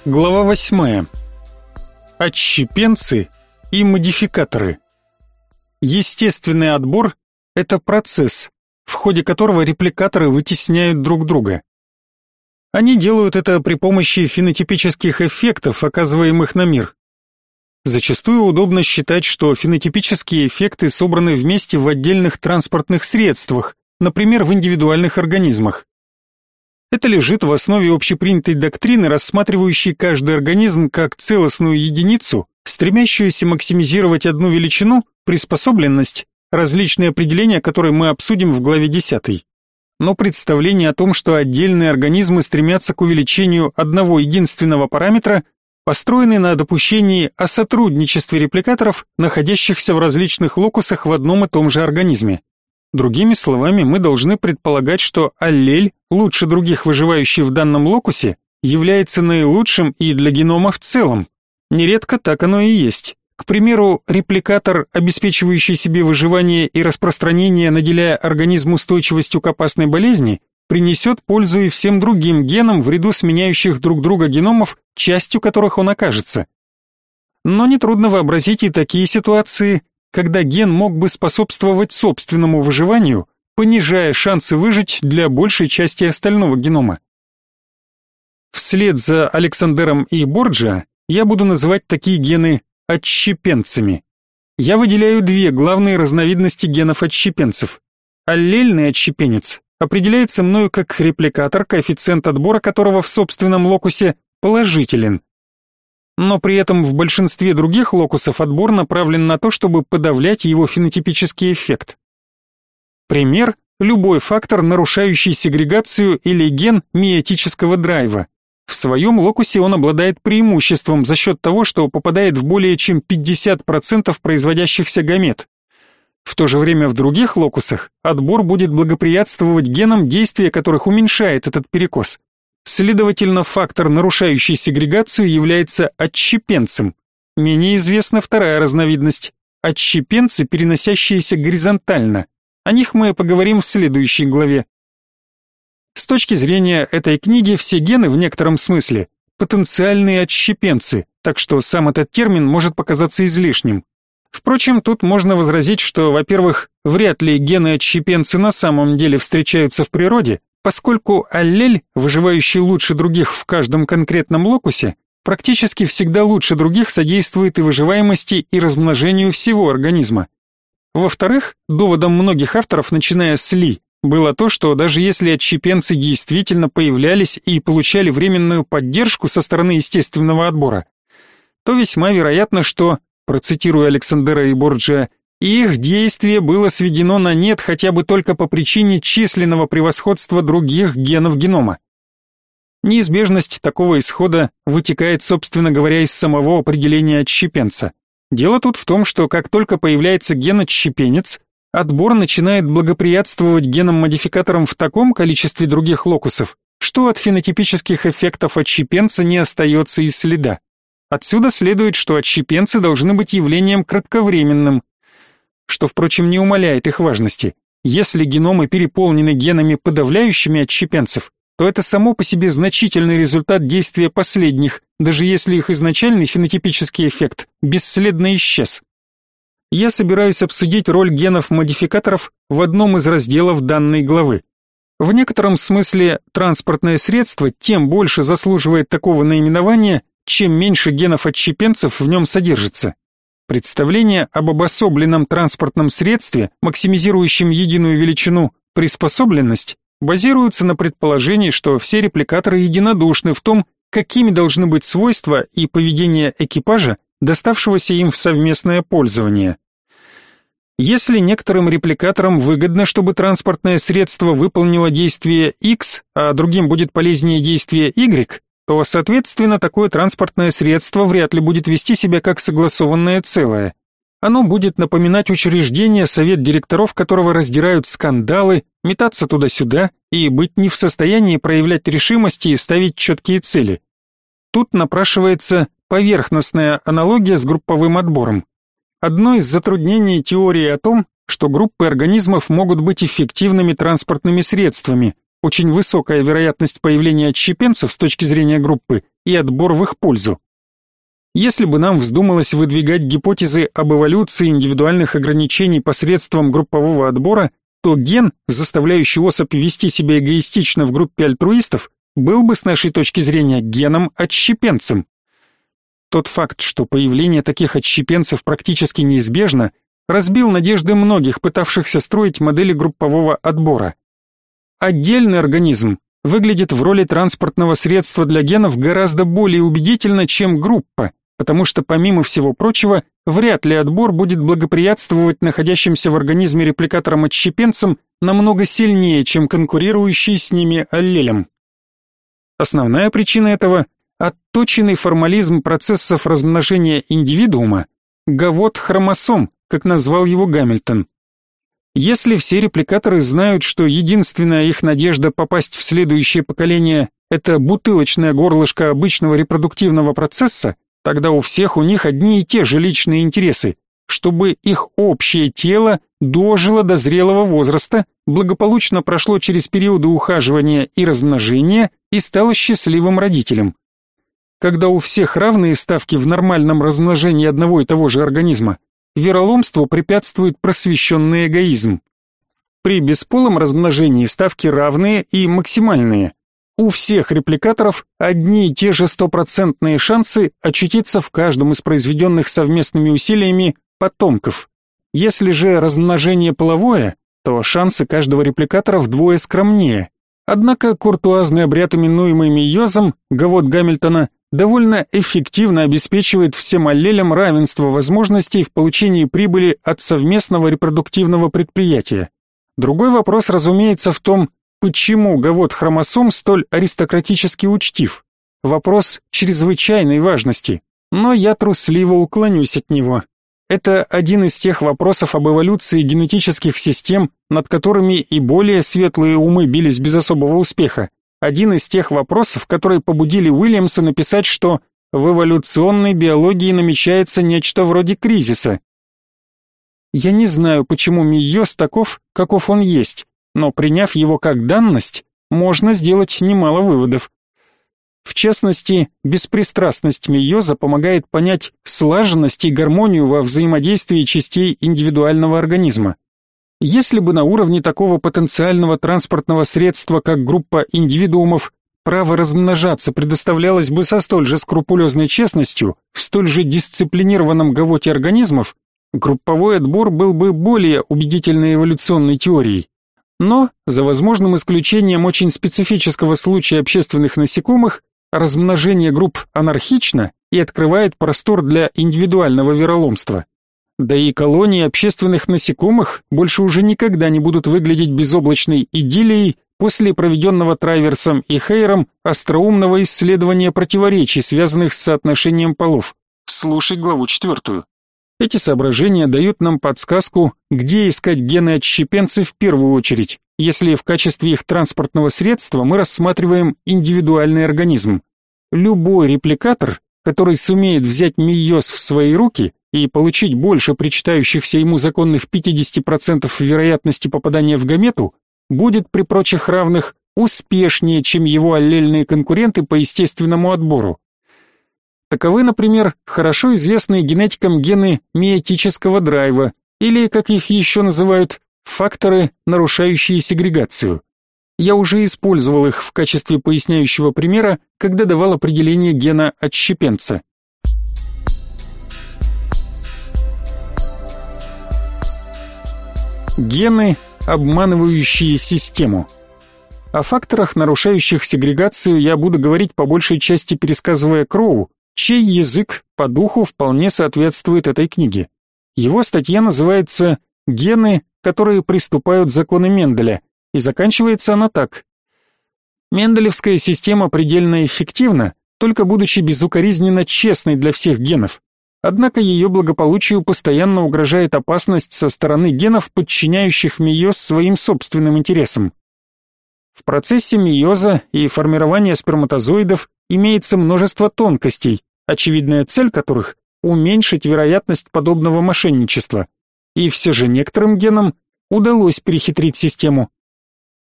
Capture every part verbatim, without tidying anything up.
Глава восьмая. Отщепенцы и модификаторы. Естественный отбор – это процесс, в ходе которого репликаторы вытесняют друг друга. Они делают это при помощи фенотипических эффектов, оказываемых на мир. Зачастую удобно считать, что фенотипические эффекты собраны вместе в отдельных транспортных средствах, например, в индивидуальных организмах. Это лежит в основе общепринятой доктрины, рассматривающей каждый организм как целостную единицу, стремящуюся максимизировать одну величину, приспособленность, различные определения, которые мы обсудим в главе десятой. Но представление о том, что отдельные организмы стремятся к увеличению одного единственного параметра, построены на допущении о сотрудничестве репликаторов, находящихся в различных локусах в одном и том же организме. Другими словами, мы должны предполагать, что аллель, лучше других выживающий в данном локусе, является наилучшим и для генома в целом. Нередко так оно и есть. К примеру, репликатор, обеспечивающий себе выживание и распространение, наделяя организм устойчивостью к опасной болезни, принесет пользу и всем другим генам в ряду сменяющих друг друга геномов, частью которых он окажется. Но нетрудно вообразить и такие ситуации, когда ген мог бы способствовать собственному выживанию, понижая шансы выжить для большей части остального генома. Вслед за Александером и Борджиа я буду называть такие гены отщепенцами. Я выделяю две главные разновидности генов-отщепенцев. Аллельный отщепенец определяется мною как репликатор, коэффициент отбора которого в собственном локусе положителен. Но при этом в большинстве других локусов отбор направлен на то, чтобы подавлять его фенотипический эффект. Пример – любой фактор, нарушающий сегрегацию или ген миотического драйва. В своем локусе он обладает преимуществом за счет того, что попадает в более чем пятьдесят процентов производящихся гамет. В то же время в других локусах отбор будет благоприятствовать генам, действие которых уменьшает этот перекос. Следовательно, фактор, нарушающий сегрегацию, является отщепенцем. Менее известна вторая разновидность – отщепенцы, переносящиеся горизонтально. О них мы поговорим в следующей главе. С точки зрения этой книги, все гены в некотором смысле – потенциальные отщепенцы, так что сам этот термин может показаться излишним. Впрочем, тут можно возразить, что, во-первых, вряд ли гены-отщепенцы на самом деле встречаются в природе, поскольку аллель, выживающий лучше других в каждом конкретном локусе, практически всегда лучше других содействует и выживаемости, и размножению всего организма. Во-вторых, доводом многих авторов, начиная с Ли, было то, что даже если отщепенцы действительно появлялись и получали временную поддержку со стороны естественного отбора, то весьма вероятно, что, процитирую Александера и Борджиа, их действие было сведено на нет хотя бы только по причине численного превосходства других генов генома. Неизбежность такого исхода вытекает, собственно говоря, из самого определения отщепенца. Дело тут в том, что как только появляется ген-отщепенец, отбор начинает благоприятствовать генам-модификаторам в таком количестве других локусов, что от фенотипических эффектов отщепенца не остается и следа. Отсюда следует, что отщепенцы должны быть явлением кратковременным, что, впрочем, не умаляет их важности. Если геномы переполнены генами, подавляющими отщепенцев, то это само по себе значительный результат действия последних, даже если их изначальный фенотипический эффект бесследно исчез. Я собираюсь обсудить роль генов-модификаторов в одном из разделов данной главы. В некотором смысле транспортное средство тем больше заслуживает такого наименования, чем меньше генов-отщепенцев в нем содержится. Представление об обособленном транспортном средстве, максимизирующем единую величину приспособленность, базируется на предположении, что все репликаторы единодушны в том, какими должны быть свойства и поведение экипажа, доставшегося им в совместное пользование. Если некоторым репликаторам выгодно, чтобы транспортное средство выполнило действие X, а другим будет полезнее действие Y, то, соответственно, такое транспортное средство вряд ли будет вести себя как согласованное целое. Оно будет напоминать учреждение, совет директоров которого раздирают скандалы, метаться туда-сюда и быть не в состоянии проявлять решимости и ставить четкие цели. Тут напрашивается поверхностная аналогия с групповым отбором. Одно из затруднений теории о том, что группы организмов могут быть эффективными транспортными средствами, очень высокая вероятность появления отщепенцев с точки зрения группы и отбор в их пользу. Если бы нам вздумалось выдвигать гипотезы об эволюции индивидуальных ограничений посредством группового отбора, то ген, заставляющий особь вести себя эгоистично в группе альтруистов, был бы с нашей точки зрения геном-отщепенцем. Тот факт, что появление таких отщепенцев практически неизбежно, разбил надежды многих, пытавшихся строить модели группового отбора. Отдельный организм выглядит в роли транспортного средства для генов гораздо более убедительно, чем группа, потому что, помимо всего прочего, вряд ли отбор будет благоприятствовать находящимся в организме репликаторам-отщепенцам намного сильнее, чем конкурирующий с ними аллелям. Основная причина этого – отточенный формализм процессов размножения индивидуума, гавот хромосом, как назвал его Гамильтон. Если все репликаторы знают, что единственная их надежда попасть в следующее поколение – это бутылочное горлышко обычного репродуктивного процесса, тогда у всех у них одни и те же личные интересы, чтобы их общее тело дожило до зрелого возраста, благополучно прошло через периоды ухаживания и размножения и стало счастливым родителем. Когда у всех равные ставки в нормальном размножении одного и того же организма, вероломству препятствует просвещенный эгоизм. При бесполом размножении ставки равные и максимальные. У всех репликаторов одни и те же стопроцентные шансы очутиться в каждом из произведенных совместными усилиями потомков. Если же размножение половое, то шансы каждого репликатора вдвое скромнее. Однако куртуазный обряд, именуемый мейозом, гавот Гамильтона, довольно эффективно обеспечивает всем аллелям равенство возможностей в получении прибыли от совместного репродуктивного предприятия. Другой вопрос, разумеется, в том, почему гавот хромосом столь аристократически учтив? Вопрос чрезвычайной важности, но я трусливо уклонюсь от него. Это один из тех вопросов об эволюции генетических систем, над которыми и более светлые умы бились без особого успеха. Один из тех вопросов, которые побудили Уильямса написать, что в эволюционной биологии намечается нечто вроде кризиса. Я не знаю, почему мейоз таков, каков он есть, но приняв его как данность, можно сделать немало выводов. В частности, беспристрастность мейоза помогает понять слаженность и гармонию во взаимодействии частей индивидуального организма. Если бы на уровне такого потенциального транспортного средства, как группа индивидуумов, право размножаться предоставлялось бы со столь же скрупулезной честностью, в столь же дисциплинированном гавоте организмов, групповой отбор был бы более убедительной эволюционной теорией. Но, за возможным исключением очень специфического случая общественных насекомых, размножение групп анархично и открывает простор для индивидуального вероломства. Да и колонии общественных насекомых больше уже никогда не будут выглядеть безоблачной идиллией после проведенного Трайверсом и Хейером остроумного исследования противоречий, связанных с соотношением полов. Слушай главу четвертую. Эти соображения дают нам подсказку, где искать гены-отщепенцы в первую очередь, если в качестве их транспортного средства мы рассматриваем индивидуальный организм. Любой репликатор, который сумеет взять мейоз в свои руки и получить больше причитающихся ему законных пятьдесят процентов вероятности попадания в гамету, будет при прочих равных успешнее, чем его аллельные конкуренты по естественному отбору. Таковы, например, хорошо известные генетикам гены миотического драйва, или, как их еще называют, факторы, нарушающие сегрегацию. Я уже использовал их в качестве поясняющего примера, когда давал определение гена отщепенца. Гены, обманывающие систему. О факторах, нарушающих сегрегацию, я буду говорить по большей части, пересказывая Кроу, чей язык по духу вполне соответствует этой книге. Его статья называется «Гены, которые приступают законы Менделя», и заканчивается она так. Менделевская система предельно эффективна, только будучи безукоризненно честной для всех генов. Однако ее благополучию постоянно угрожает опасность со стороны генов, подчиняющих мейоз своим собственным интересам. В процессе мейоза и формирования сперматозоидов имеется множество тонкостей, очевидная цель которых – уменьшить вероятность подобного мошенничества. И все же некоторым генам удалось перехитрить систему.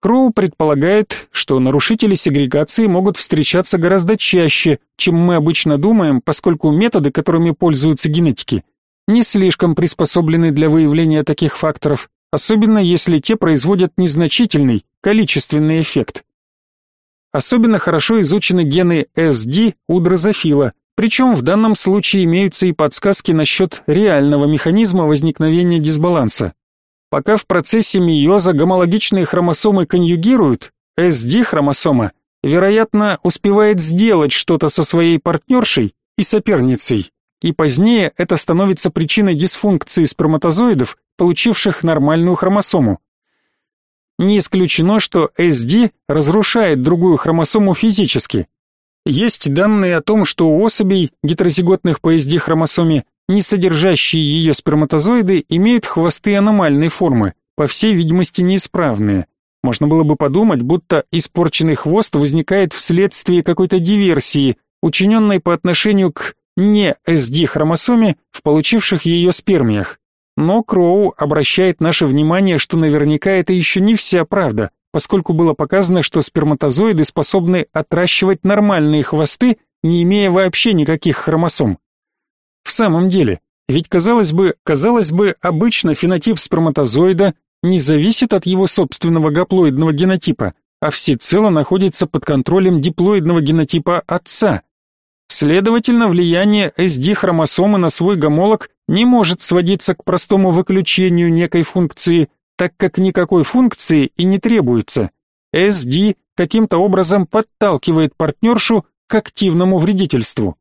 Кроу предполагает, что нарушители сегрегации могут встречаться гораздо чаще, чем мы обычно думаем, поскольку методы, которыми пользуются генетики, не слишком приспособлены для выявления таких факторов, особенно если те производят незначительный, количественный эффект. Особенно хорошо изучены гены эс ди у дрозофила, причем в данном случае имеются и подсказки насчет реального механизма возникновения дисбаланса. Пока в процессе мейоза гомологичные хромосомы конъюгируют, эс ди-хромосома, вероятно, успевает сделать что-то со своей партнершей и соперницей, и позднее это становится причиной дисфункции сперматозоидов, получивших нормальную хромосому. Не исключено, что эс ди разрушает другую хромосому физически. Есть данные о том, что у особей, гетерозиготных по эс ди-хромосоме, не содержащие ее сперматозоиды имеют хвосты аномальной формы, по всей видимости неисправные. Можно было бы подумать, будто испорченный хвост возникает вследствие какой-то диверсии, учиненной по отношению к не эс ди-хромосоме в получивших ее спермиях. Но Кроу обращает наше внимание, что наверняка это еще не вся правда, поскольку было показано, что сперматозоиды способны отращивать нормальные хвосты, не имея вообще никаких хромосом. В самом деле, ведь казалось бы, казалось бы, обычно фенотип сперматозоида не зависит от его собственного гаплоидного генотипа, а всецело находится под контролем диплоидного генотипа отца. Следовательно, влияние эс ди-хромосомы на свой гомолог не может сводиться к простому выключению некой функции, так как никакой функции и не требуется. эс ди каким-то образом подталкивает партнершу к активному вредительству.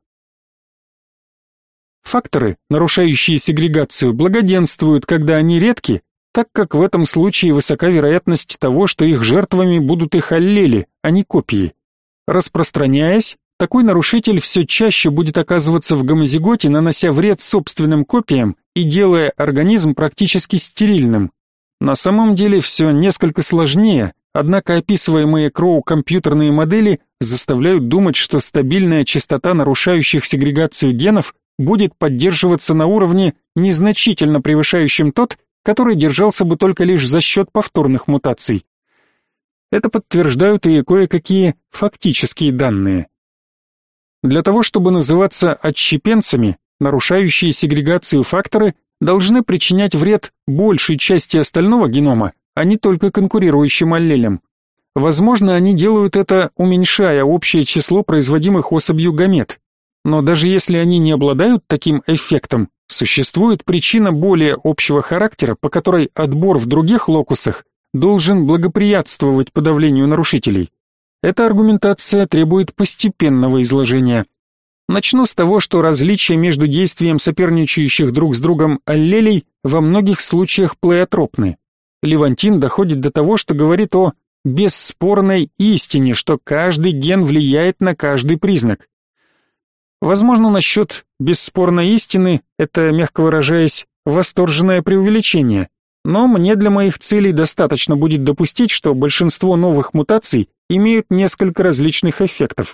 Факторы, нарушающие сегрегацию, благоденствуют, когда они редки, так как в этом случае высока вероятность того, что их жертвами будут их аллели, а не копии. Распространяясь, такой нарушитель все чаще будет оказываться в гомозиготе, нанося вред собственным копиям и делая организм практически стерильным. На самом деле все несколько сложнее, однако описываемые Кроу компьютерные модели заставляют думать, что стабильная частота нарушающих сегрегацию генов будет поддерживаться на уровне, незначительно превышающем тот, который держался бы только лишь за счет повторных мутаций. Это подтверждают и кое-какие фактические данные. Для того, чтобы называться отщепенцами, нарушающие сегрегацию факторы должны причинять вред большей части остального генома, а не только конкурирующим аллелям. Возможно, они делают это, уменьшая общее число производимых особью гамет. Но даже если они не обладают таким эффектом, существует причина более общего характера, по которой отбор в других локусах должен благоприятствовать подавлению нарушителей. Эта аргументация требует постепенного изложения. Начну с того, что различия между действием соперничающих друг с другом аллелей во многих случаях плеотропны. Левантин доходит до того, что говорит о бесспорной истине, что каждый ген влияет на каждый признак. Возможно, насчет бесспорной истины это, мягко выражаясь, восторженное преувеличение, но мне для моих целей достаточно будет допустить, что большинство новых мутаций имеют несколько различных эффектов.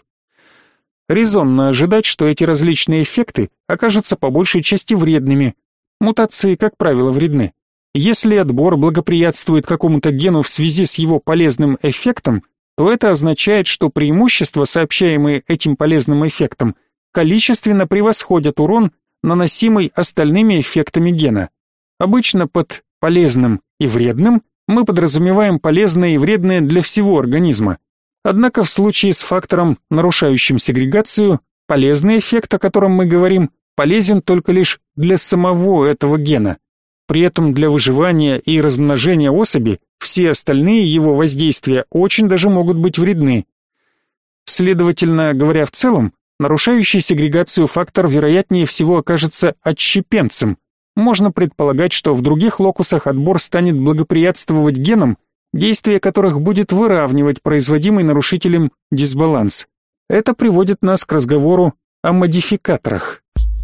Резонно ожидать, что эти различные эффекты окажутся по большей части вредными. Мутации, как правило, вредны. Если отбор благоприятствует какому-то гену в связи с его полезным эффектом, то это означает, что преимущества, сообщаемые этим полезным эффектом, количественно превосходят урон, наносимый остальными эффектами гена. Обычно под полезным и вредным мы подразумеваем полезное и вредное для всего организма. Однако в случае с фактором, нарушающим сегрегацию, полезный эффект, о котором мы говорим, полезен только лишь для самого этого гена. При этом для выживания и размножения особи все остальные его воздействия очень даже могут быть вредны. Следовательно, говоря в целом, нарушающий сегрегацию фактор вероятнее всего окажется отщепенцем. Можно предполагать, что в других локусах отбор станет благоприятствовать генам, действие которых будет выравнивать производимый нарушителем дисбаланс. Это приводит нас к разговору о модификаторах.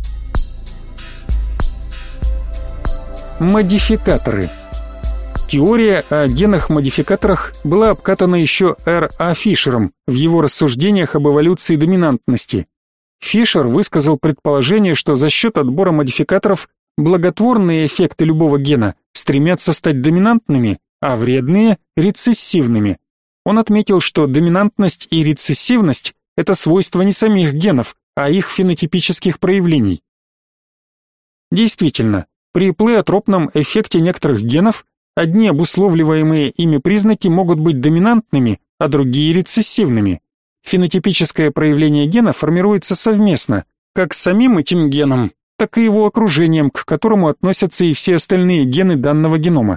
Модификаторы. Теория о генах-модификаторах была обкатана еще Р А Фишером в его рассуждениях об эволюции доминантности. Фишер высказал предположение, что за счет отбора модификаторов благотворные эффекты любого гена стремятся стать доминантными, а вредные – рецессивными. Он отметил, что доминантность и рецессивность – это свойства не самих генов, а их фенотипических проявлений. Действительно, при плеотропном эффекте некоторых генов одни обусловливаемые ими признаки могут быть доминантными, а другие рецессивными. Фенотипическое проявление гена формируется совместно, как с самим этим геном, так и его окружением, к которому относятся и все остальные гены данного генома.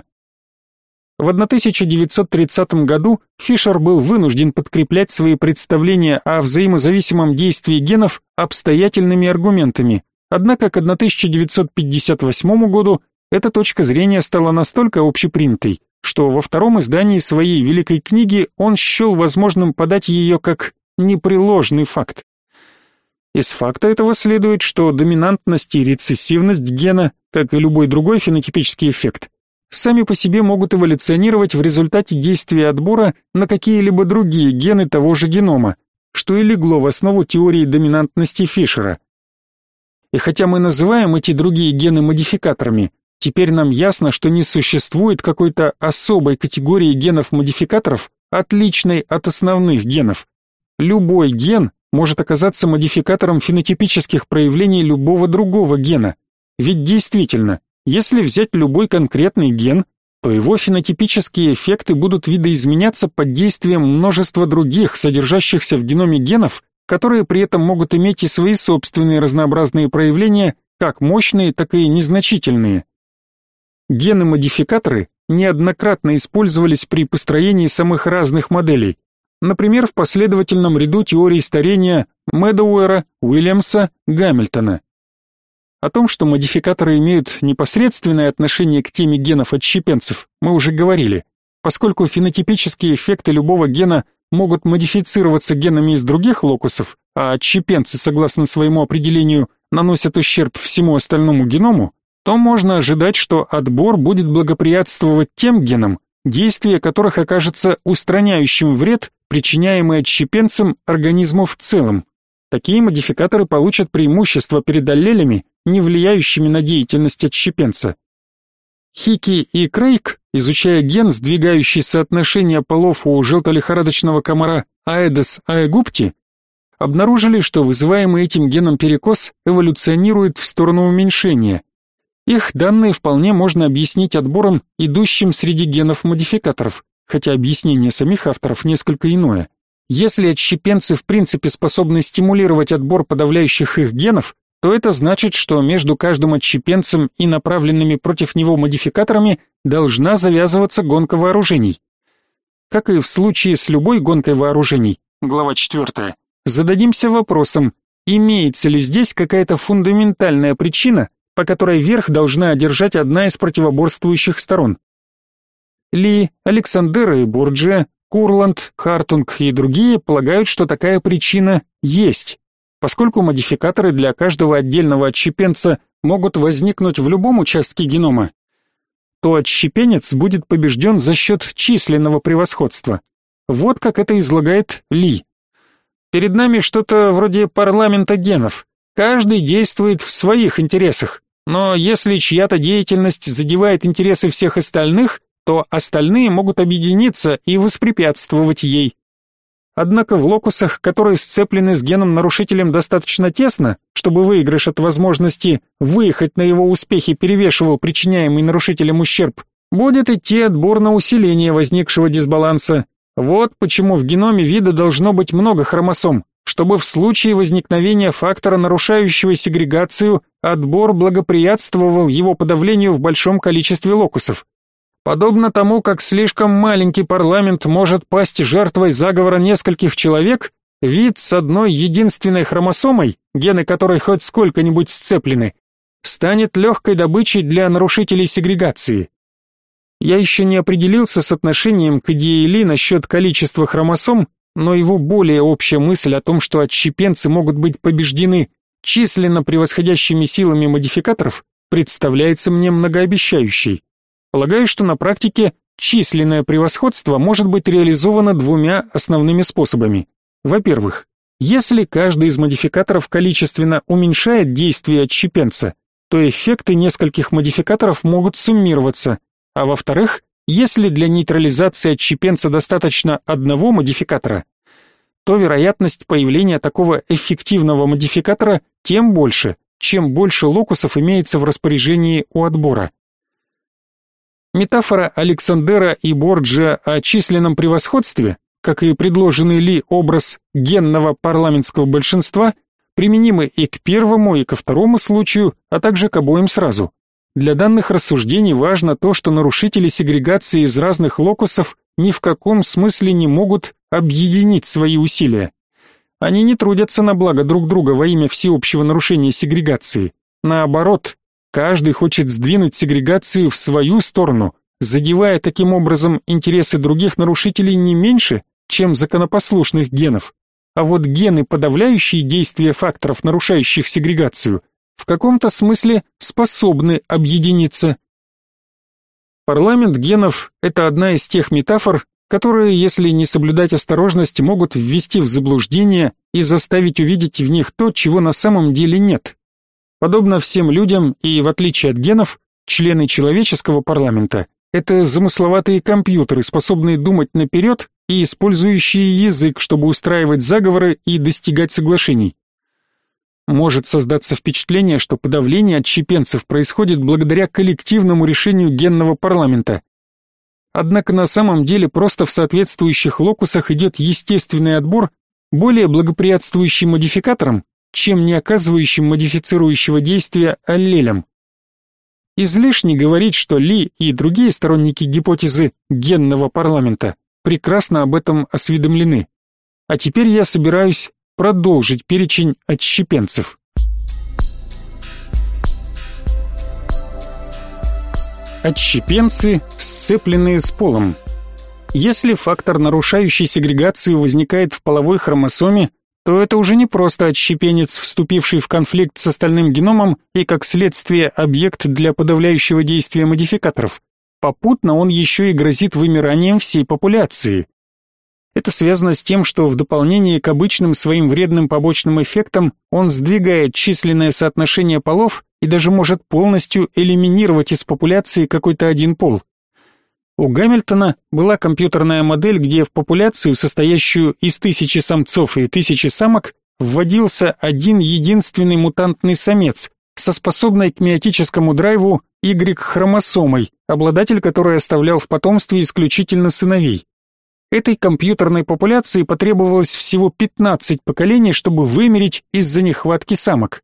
В тысяча девятьсот тридцатом году Фишер был вынужден подкреплять свои представления о взаимозависимом действии генов обстоятельными аргументами, однако к тысяча девятьсот пятьдесят восьмому году эта точка зрения стала настолько общепринятой, что во втором издании своей великой книги он счел возможным подать ее как непреложный факт. Из факта этого следует, что доминантность и рецессивность гена, как и любой другой фенотипический эффект, сами по себе могут эволюционировать в результате действия отбора на какие-либо другие гены того же генома, что и легло в основу теории доминантности Фишера. И хотя мы называем эти другие гены модификаторами, теперь нам ясно, что не существует какой-то особой категории генов-модификаторов, отличной от основных генов. Любой ген может оказаться модификатором фенотипических проявлений любого другого гена. Ведь действительно, если взять любой конкретный ген, то его фенотипические эффекты будут видоизменяться под действием множества других, содержащихся в геноме генов, которые при этом могут иметь и свои собственные разнообразные проявления, как мощные, так и незначительные. Гены-модификаторы неоднократно использовались при построении самых разных моделей, например, в последовательном ряду теорий старения Медоуэра, Уильямса, Гамильтона. О том, что модификаторы имеют непосредственное отношение к теме генов-отщепенцев, мы уже говорили. Поскольку фенотипические эффекты любого гена могут модифицироваться генами из других локусов, а отщепенцы, согласно своему определению, наносят ущерб всему остальному геному, то можно ожидать, что отбор будет благоприятствовать тем генам, действие которых окажется устраняющим вред, причиняемый отщепенцам организму в целом. Такие модификаторы получат преимущество перед аллелями, не влияющими на деятельность отщепенца. Хики и Крейг, изучая ген, сдвигающий соотношение полов у желтолихорадочного комара Aedes aegypti, обнаружили, что вызываемый этим геном перекос эволюционирует в сторону уменьшения. Их данные вполне можно объяснить отбором, идущим среди генов-модификаторов, хотя объяснение самих авторов несколько иное. Если отщепенцы в принципе способны стимулировать отбор подавляющих их генов, то это значит, что между каждым отщепенцем и направленными против него модификаторами должна завязываться гонка вооружений. Как и в случае с любой гонкой вооружений, глава четвёртая, зададимся вопросом, имеется ли здесь какая-то фундаментальная причина, по которой верх должна одержать одна из противоборствующих сторон. Ли, Александера и Борджиа, Курланд, Хартунг и другие полагают, что такая причина есть. Поскольку модификаторы для каждого отдельного отщепенца могут возникнуть в любом участке генома, то отщепенец будет побежден за счет численного превосходства. Вот как это излагает Ли. Перед нами что-то вроде парламента генов. Каждый действует в своих интересах, но если чья-то деятельность задевает интересы всех остальных, то остальные могут объединиться и воспрепятствовать ей. Однако в локусах, которые сцеплены с геном-нарушителем достаточно тесно, чтобы выигрыш от возможности выехать на его успехи перевешивал причиняемый нарушителем ущерб, будет идти отбор на усиление возникшего дисбаланса. Вот почему в геноме вида должно быть много хромосом, чтобы в случае возникновения фактора, нарушающего сегрегацию, отбор благоприятствовал его подавлению в большом количестве локусов. Подобно тому, как слишком маленький парламент может пасть жертвой заговора нескольких человек, вид с одной единственной хромосомой, гены которой хоть сколько-нибудь сцеплены, станет легкой добычей для нарушителей сегрегации. Я еще не определился с отношением к идее Ли насчет количества хромосом, но его более общая мысль о том, что отщепенцы могут быть побеждены численно превосходящими силами модификаторов, представляется мне многообещающей. Полагаю, что на практике численное превосходство может быть реализовано двумя основными способами. Во-первых, если каждый из модификаторов количественно уменьшает действие отщепенца, то эффекты нескольких модификаторов могут суммироваться, а во-вторых, Если для нейтрализации отщепенца достаточно одного модификатора, то вероятность появления такого эффективного модификатора тем больше, чем больше локусов имеется в распоряжении у отбора. Метафора Александера и Борджиа о численном превосходстве, как и предложенный Ли образ генного парламентского большинства, применимы и к первому, и ко второму случаю, а также к обоим сразу. Для данных рассуждений важно то, что нарушители сегрегации из разных локусов ни в каком смысле не могут объединить свои усилия. Они не трудятся на благо друг друга во имя всеобщего нарушения сегрегации. Наоборот, каждый хочет сдвинуть сегрегацию в свою сторону, задевая таким образом интересы других нарушителей не меньше, чем законопослушных генов. А вот гены, подавляющие действия факторов, нарушающих сегрегацию, в каком-то смысле способны объединиться. Парламент генов – это одна из тех метафор, которые, если не соблюдать осторожность, могут ввести в заблуждение и заставить увидеть в них то, чего на самом деле нет. Подобно всем людям и, в отличие от генов, члены человеческого парламента – это замысловатые компьютеры, способные думать наперед и использующие язык, чтобы устраивать заговоры и достигать соглашений. Может создаться впечатление, что подавление отщепенцев происходит благодаря коллективному решению генного парламента. Однако на самом деле просто в соответствующих локусах идет естественный отбор, более благоприятствующий модификаторам, чем не оказывающим модифицирующего действия аллелям. Излишне говорить, что Ли и другие сторонники гипотезы генного парламента прекрасно об этом осведомлены. А теперь я собираюсь продолжить перечень отщепенцев. Отщепенцы, сцепленные с полом. Если фактор, нарушающий сегрегацию, возникает в половой хромосоме, то это уже не просто отщепенец, вступивший в конфликт с остальным геномом и, как следствие, объект для подавляющего действия модификаторов. Попутно он еще и грозит вымиранием всей популяции. Это связано с тем, что в дополнение к обычным своим вредным побочным эффектам он сдвигает численное соотношение полов и даже может полностью элиминировать из популяции какой-то один пол. У Гамильтона была компьютерная модель, где в популяцию, состоящую из тысячи самцов и тысячи самок, вводился один единственный мутантный самец со способной к миотическому драйву Y-хромосомой, обладатель которой оставлял в потомстве исключительно сыновей. Этой компьютерной популяции потребовалось всего пятнадцать поколений, чтобы вымереть из-за нехватки самок.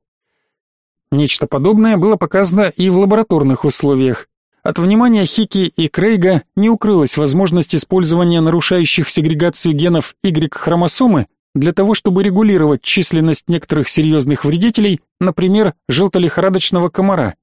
Нечто подобное было показано и в лабораторных условиях. От внимания Хики и Крейга не укрылась возможность использования нарушающих сегрегацию генов Y-хромосомы для того, чтобы регулировать численность некоторых серьезных вредителей, например, желтолихорадочного комара.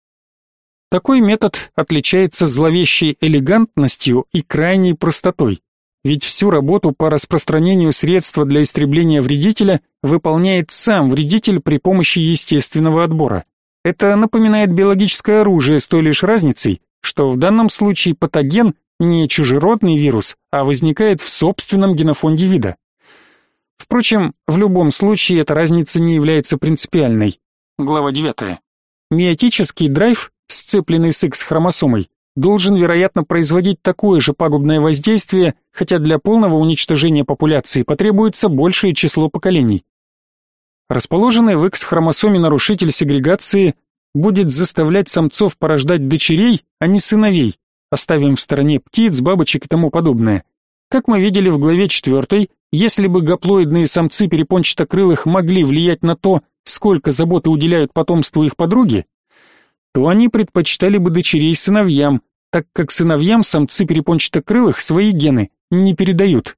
Такой метод отличается зловещей элегантностью и крайней простотой. Ведь всю работу по распространению средства для истребления вредителя выполняет сам вредитель при помощи естественного отбора. Это напоминает биологическое оружие с той лишь разницей, что в данном случае патоген не чужеродный вирус, а возникает в собственном генофонде вида. Впрочем, в любом случае эта разница не является принципиальной. Глава девятая. Миотический драйв, сцепленный с X-хромосомой, должен, вероятно, производить такое же пагубное воздействие, хотя для полного уничтожения популяции потребуется большее число поколений. Расположенный в X-хромосоме нарушитель сегрегации будет заставлять самцов порождать дочерей, а не сыновей. Оставим в стороне птиц, бабочек и тому подобное. Как мы видели в главе четвёртой, если бы гаплоидные самцы перепончатокрылых могли влиять на то, сколько заботы уделяют потомству их подруги, то они предпочитали бы дочерей сыновьям, так как сыновьям самцы перепончатокрылых свои гены не передают.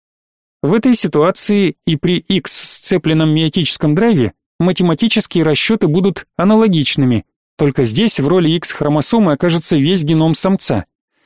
В этой ситуации и при X-сцепленном миотическом драйве математические расчеты будут аналогичными, только здесь в роли X-хромосомы окажется весь геном самца.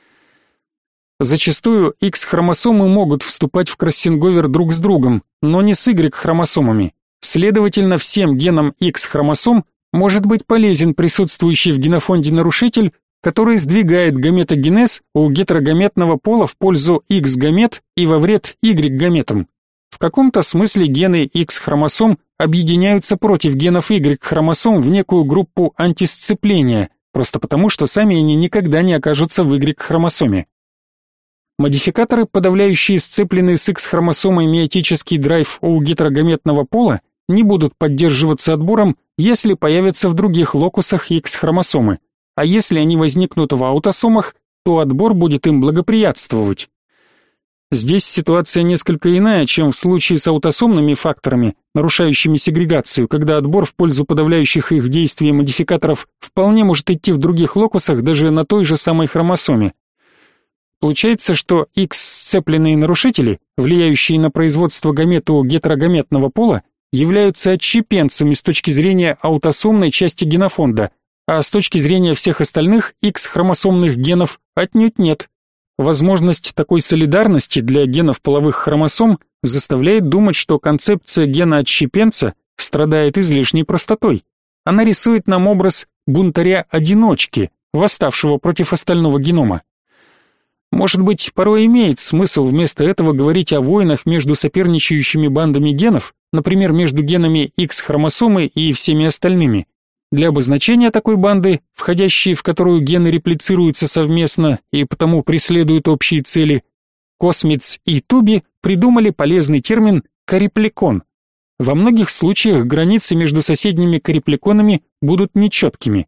Зачастую X-хромосомы могут вступать в кроссинговер друг с другом, но не с Y-хромосомами. Следовательно, всем генам X-хромосом может быть полезен присутствующий в генофонде нарушитель, который сдвигает гаметогенез у гетерогаметного пола в пользу X-гамет и во вред Y-гаметам. В каком-то смысле гены X-хромосом объединяются против генов Y-хромосом в некую группу антисцепления, просто потому, что сами они никогда не окажутся в Y-хромосоме. Модификаторы, подавляющие сцепленный с X-хромосомой миотический драйв у гетерогаметного пола, не будут поддерживаться отбором, если появятся в других локусах X-хромосомы, а если они возникнут в аутосомах, то отбор будет им благоприятствовать. Здесь ситуация несколько иная, чем в случае с аутосомными факторами, нарушающими сегрегацию, когда отбор в пользу подавляющих их действия модификаторов вполне может идти в других локусах даже на той же самой хромосоме. Получается, что X-сцепленные нарушители, влияющие на производство гамет у гетерогаметного пола, являются отщепенцами с точки зрения аутосомной части генофонда, а с точки зрения всех остальных X-хромосомных генов отнюдь нет. Возможность такой солидарности для генов половых хромосом заставляет думать, что концепция гена-отщепенца страдает излишней простотой. Она рисует нам образ бунтаря-одиночки, восставшего против остального генома. Может быть, порой имеет смысл вместо этого говорить о войнах между соперничающими бандами генов, например, между генами X-хромосомы и всеми остальными. Для обозначения такой банды, входящей в которую гены реплицируются совместно и потому преследуют общие цели, Космиц и Туби придумали полезный термин «карипликон». Во многих случаях границы между соседними карипликонами будут нечеткими.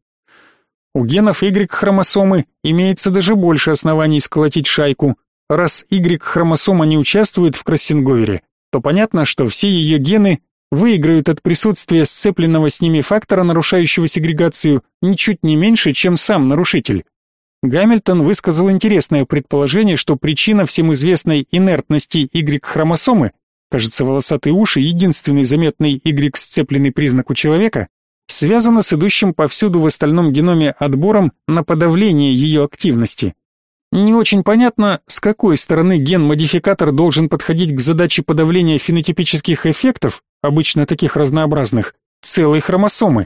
У генов Y-хромосомы имеется даже больше оснований сколотить шайку. Раз Y-хромосома не участвует в кроссинговере, то понятно, что все ее гены выиграют от присутствия сцепленного с ними фактора, нарушающего сегрегацию, ничуть не меньше, чем сам нарушитель. Гамильтон высказал интересное предположение, что причина всем известной инертности Y-хромосомы, кажется, волосатые уши — единственный заметный Y-сцепленный признак у человека, связана с идущим повсюду в остальном геноме отбором на подавление ее активности. Не очень понятно, с какой стороны ген-модификатор должен подходить к задаче подавления фенотипических эффектов, обычно таких разнообразных, целой хромосомы.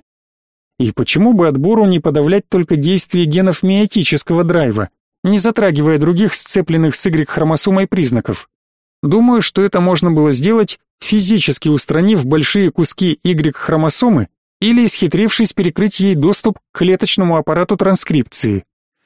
И почему бы отбору не подавлять только действие генов миотического драйва, не затрагивая других сцепленных с Y-хромосомой признаков? Думаю, что это можно было сделать, физически устранив большие куски Y-хромосомы или исхитрившись перекрыть ей доступ к клеточному аппарату транскрипции.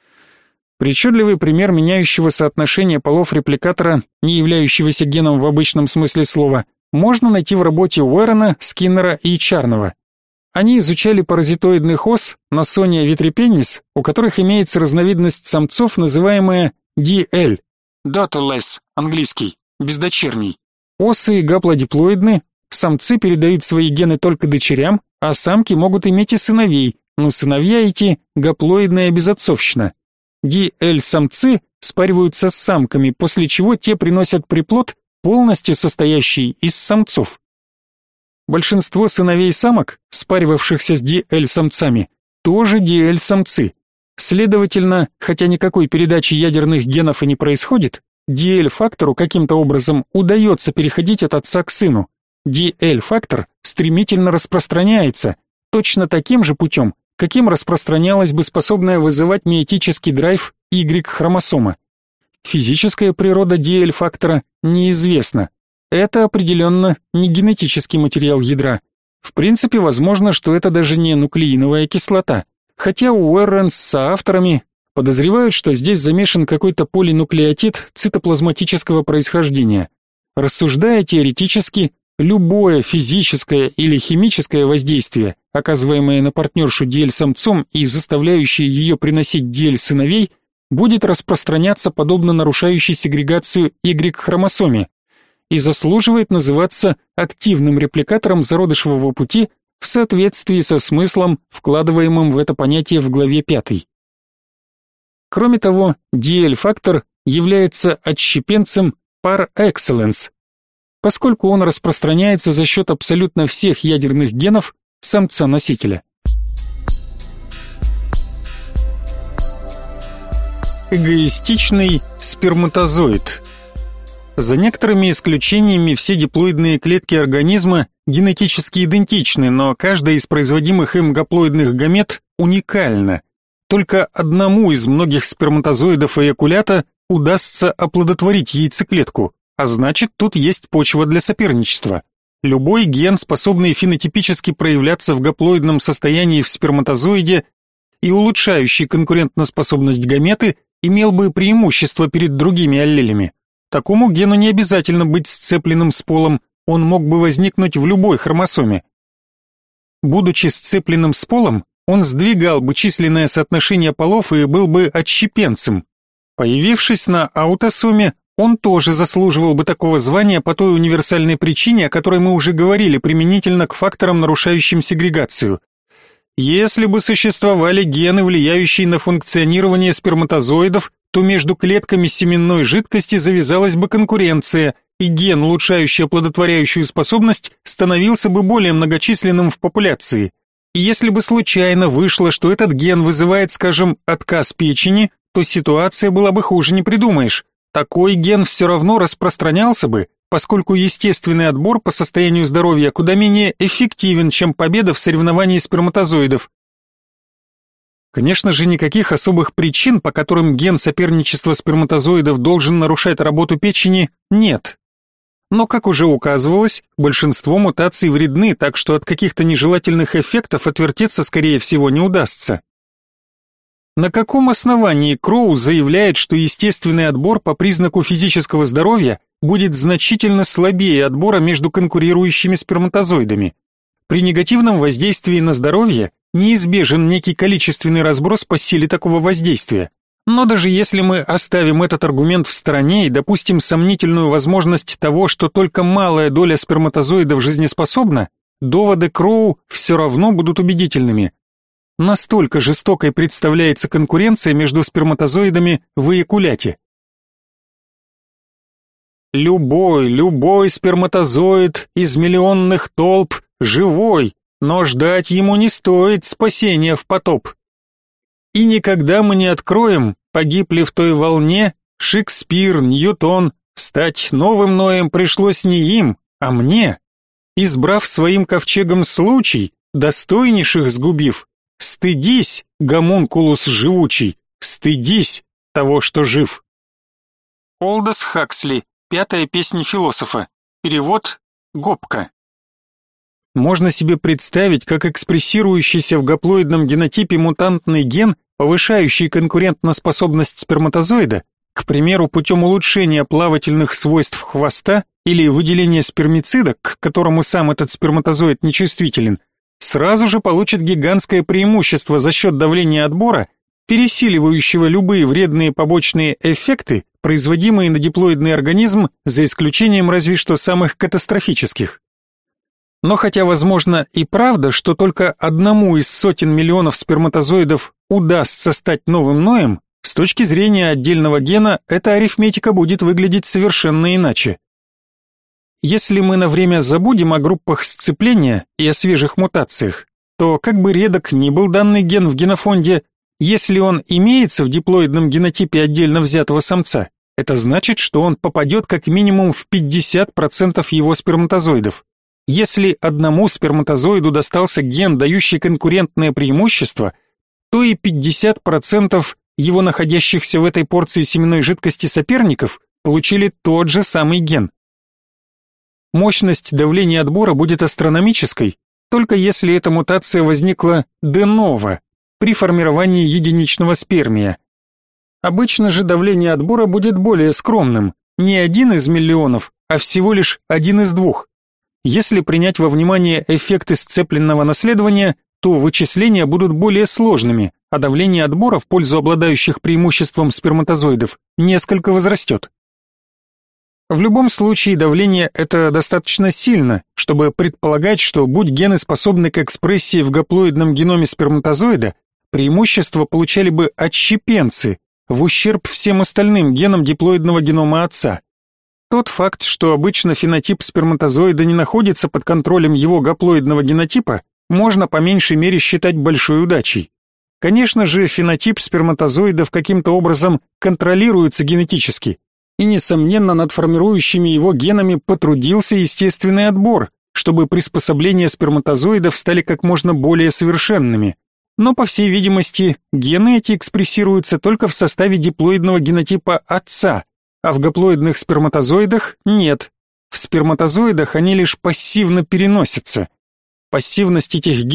Причудливый пример меняющего соотношения полов репликатора, не являющегося геном в обычном смысле слова, можно найти в работе Уэрона, Скиннера и Чарнова. Они изучали паразитоидных ос Nasonia vitripennis, у которых имеется разновидность самцов, называемая ди эл, Daughterless, английский, бездочерний. Осы гаплодиплоидны, самцы передают свои гены только дочерям, а самки могут иметь и сыновей, но сыновья эти гаплоидная безотцовщина. ди эл-самцы спариваются с самками, после чего те приносят приплод, полностью состоящий из самцов. Большинство сыновей самок, спаривавшихся с ди эл-самцами, тоже ди эл-самцы. Следовательно, хотя никакой передачи ядерных генов и не происходит, ди эл-фактору каким-то образом удается переходить от отца к сыну. ди эл-фактор стремительно распространяется, точно таким же путем, каким распространялась бы способная вызывать миотический драйв Y-хромосома. Физическая природа ди эл-фактора неизвестна. Это определенно не генетический материал ядра. В принципе, возможно, что это даже не нуклеиновая кислота, хотя Уэрон с соавторами подозревают, что здесь замешан какой-то полинуклеотид цитоплазматического происхождения. Рассуждая теоретически, любое физическое или химическое воздействие, оказываемое на партнершу ди эл-самцом и заставляющее ее приносить ди эл-сыновей, будет распространяться подобно нарушающей сегрегацию Y-хромосоме и заслуживает называться активным репликатором зародышевого пути в соответствии со смыслом, вкладываемым в это понятие в главе пятой. Кроме того, ди эл-фактор является отщепенцем par excellence, поскольку он распространяется за счет абсолютно всех ядерных генов самца-носителя. Эгоистичный сперматозоид. За некоторыми исключениями все диплоидные клетки организма генетически идентичны, но каждая из производимых им гаплоидных гамет уникальна. Только одному из многих сперматозоидов эякулята удастся оплодотворить яйцеклетку, а значит, тут есть почва для соперничества. Любой ген, способный фенотипически проявляться в гаплоидном состоянии в сперматозоиде, и улучшающий конкурентоспособность гаметы, имел бы преимущество перед другими аллелями. Такому гену не обязательно быть сцепленным с полом, он мог бы возникнуть в любой хромосоме. Будучи сцепленным с полом, он сдвигал бы численное соотношение полов и был бы отщепенцем. Появившись на аутосоме, он тоже заслуживал бы такого звания по той универсальной причине, о которой мы уже говорили применительно к факторам, нарушающим сегрегацию. Если бы существовали гены, влияющие на функционирование сперматозоидов, то между клетками семенной жидкости завязалась бы конкуренция, и ген, улучшающий оплодотворяющую способность, становился бы более многочисленным в популяции. И если бы случайно вышло, что этот ген вызывает, скажем, отказ печени, то ситуация была бы хуже не придумаешь. Такой ген все равно распространялся бы, поскольку естественный отбор по состоянию здоровья куда менее эффективен, чем победа в соревновании сперматозоидов. Конечно же, никаких особых причин, по которым ген соперничества сперматозоидов должен нарушать работу печени, нет. Но, как уже указывалось, большинство мутаций вредны, так что от каких-то нежелательных эффектов отвертеться, скорее всего, не удастся. На каком основании Кроу заявляет, что естественный отбор по признаку физического здоровья будет значительно слабее отбора между конкурирующими сперматозоидами? При негативном воздействии на здоровье неизбежен некий количественный разброс по силе такого воздействия. Но даже если мы оставим этот аргумент в стороне и допустим сомнительную возможность того, что только малая доля сперматозоидов жизнеспособна, доводы Кроу все равно будут убедительными. Настолько жестокой представляется конкуренция между сперматозоидами в эякуляте. Любой, любой сперматозоид из миллионных толп живой, но ждать ему не стоит спасения в потоп. И никогда мы не откроем, погибли в той волне Шекспир, Ньютон, стать новым Ноем пришлось не им, а мне. Избрав своим ковчегом случай, достойнейших сгубив, стыдись, гомункулус живучий, стыдись того, что жив. Олдос Хаксли, пятая песня философа. Перевод Гопко. Можно себе представить, как экспрессирующийся в гаплоидном генотипе мутантный ген, повышающий конкурентоспособность сперматозоида, к примеру, путем улучшения плавательных свойств хвоста или выделения спермицида, к которому сам этот сперматозоид нечувствителен, сразу же получит гигантское преимущество за счет давления отбора, пересиливающего любые вредные побочные эффекты, производимые на диплоидный организм, за исключением разве что самых катастрофических. Но хотя возможно и правда, что только одному из сотен миллионов сперматозоидов удастся стать новым Ноем, с точки зрения отдельного гена эта арифметика будет выглядеть совершенно иначе. Если мы на время забудем о группах сцепления и о свежих мутациях, то как бы редок ни был данный ген в генофонде, если он имеется в диплоидном генотипе отдельно взятого самца, это значит, что он попадет как минимум в пятьдесят процентов его сперматозоидов. Если одному сперматозоиду достался ген, дающий конкурентное преимущество, то и пятьдесят процентов его находящихся в этой порции семенной жидкости соперников получили тот же самый ген. Мощность давления отбора будет астрономической, только если эта мутация возникла де-ново при формировании единичного спермия. Обычно же давление отбора будет более скромным, не один из миллионов, а всего лишь один из двух. Если принять во внимание эффекты сцепленного наследования, то вычисления будут более сложными, а давление отбора в пользу обладающих преимуществом сперматозоидов несколько возрастет. В любом случае давление это достаточно сильно, чтобы предполагать, что будь гены способны к экспрессии в гаплоидном геноме сперматозоида, преимущество получали бы отщепенцы, в ущерб всем остальным генам диплоидного генома отца. Тот факт, что обычно фенотип сперматозоида не находится под контролем его гаплоидного генотипа, можно по меньшей мере считать большой удачей. Конечно же, фенотип сперматозоидов каким-то образом контролируется генетически, и, несомненно, над формирующими его генами потрудился естественный отбор, чтобы приспособления сперматозоидов стали как можно более совершенными. Но, по всей видимости, гены эти экспрессируются только в составе диплоидного генотипа отца, а в гаплоидных сперматозоидах нет. В сперматозоидах они лишь пассивно переносятся. Пассивность этих генов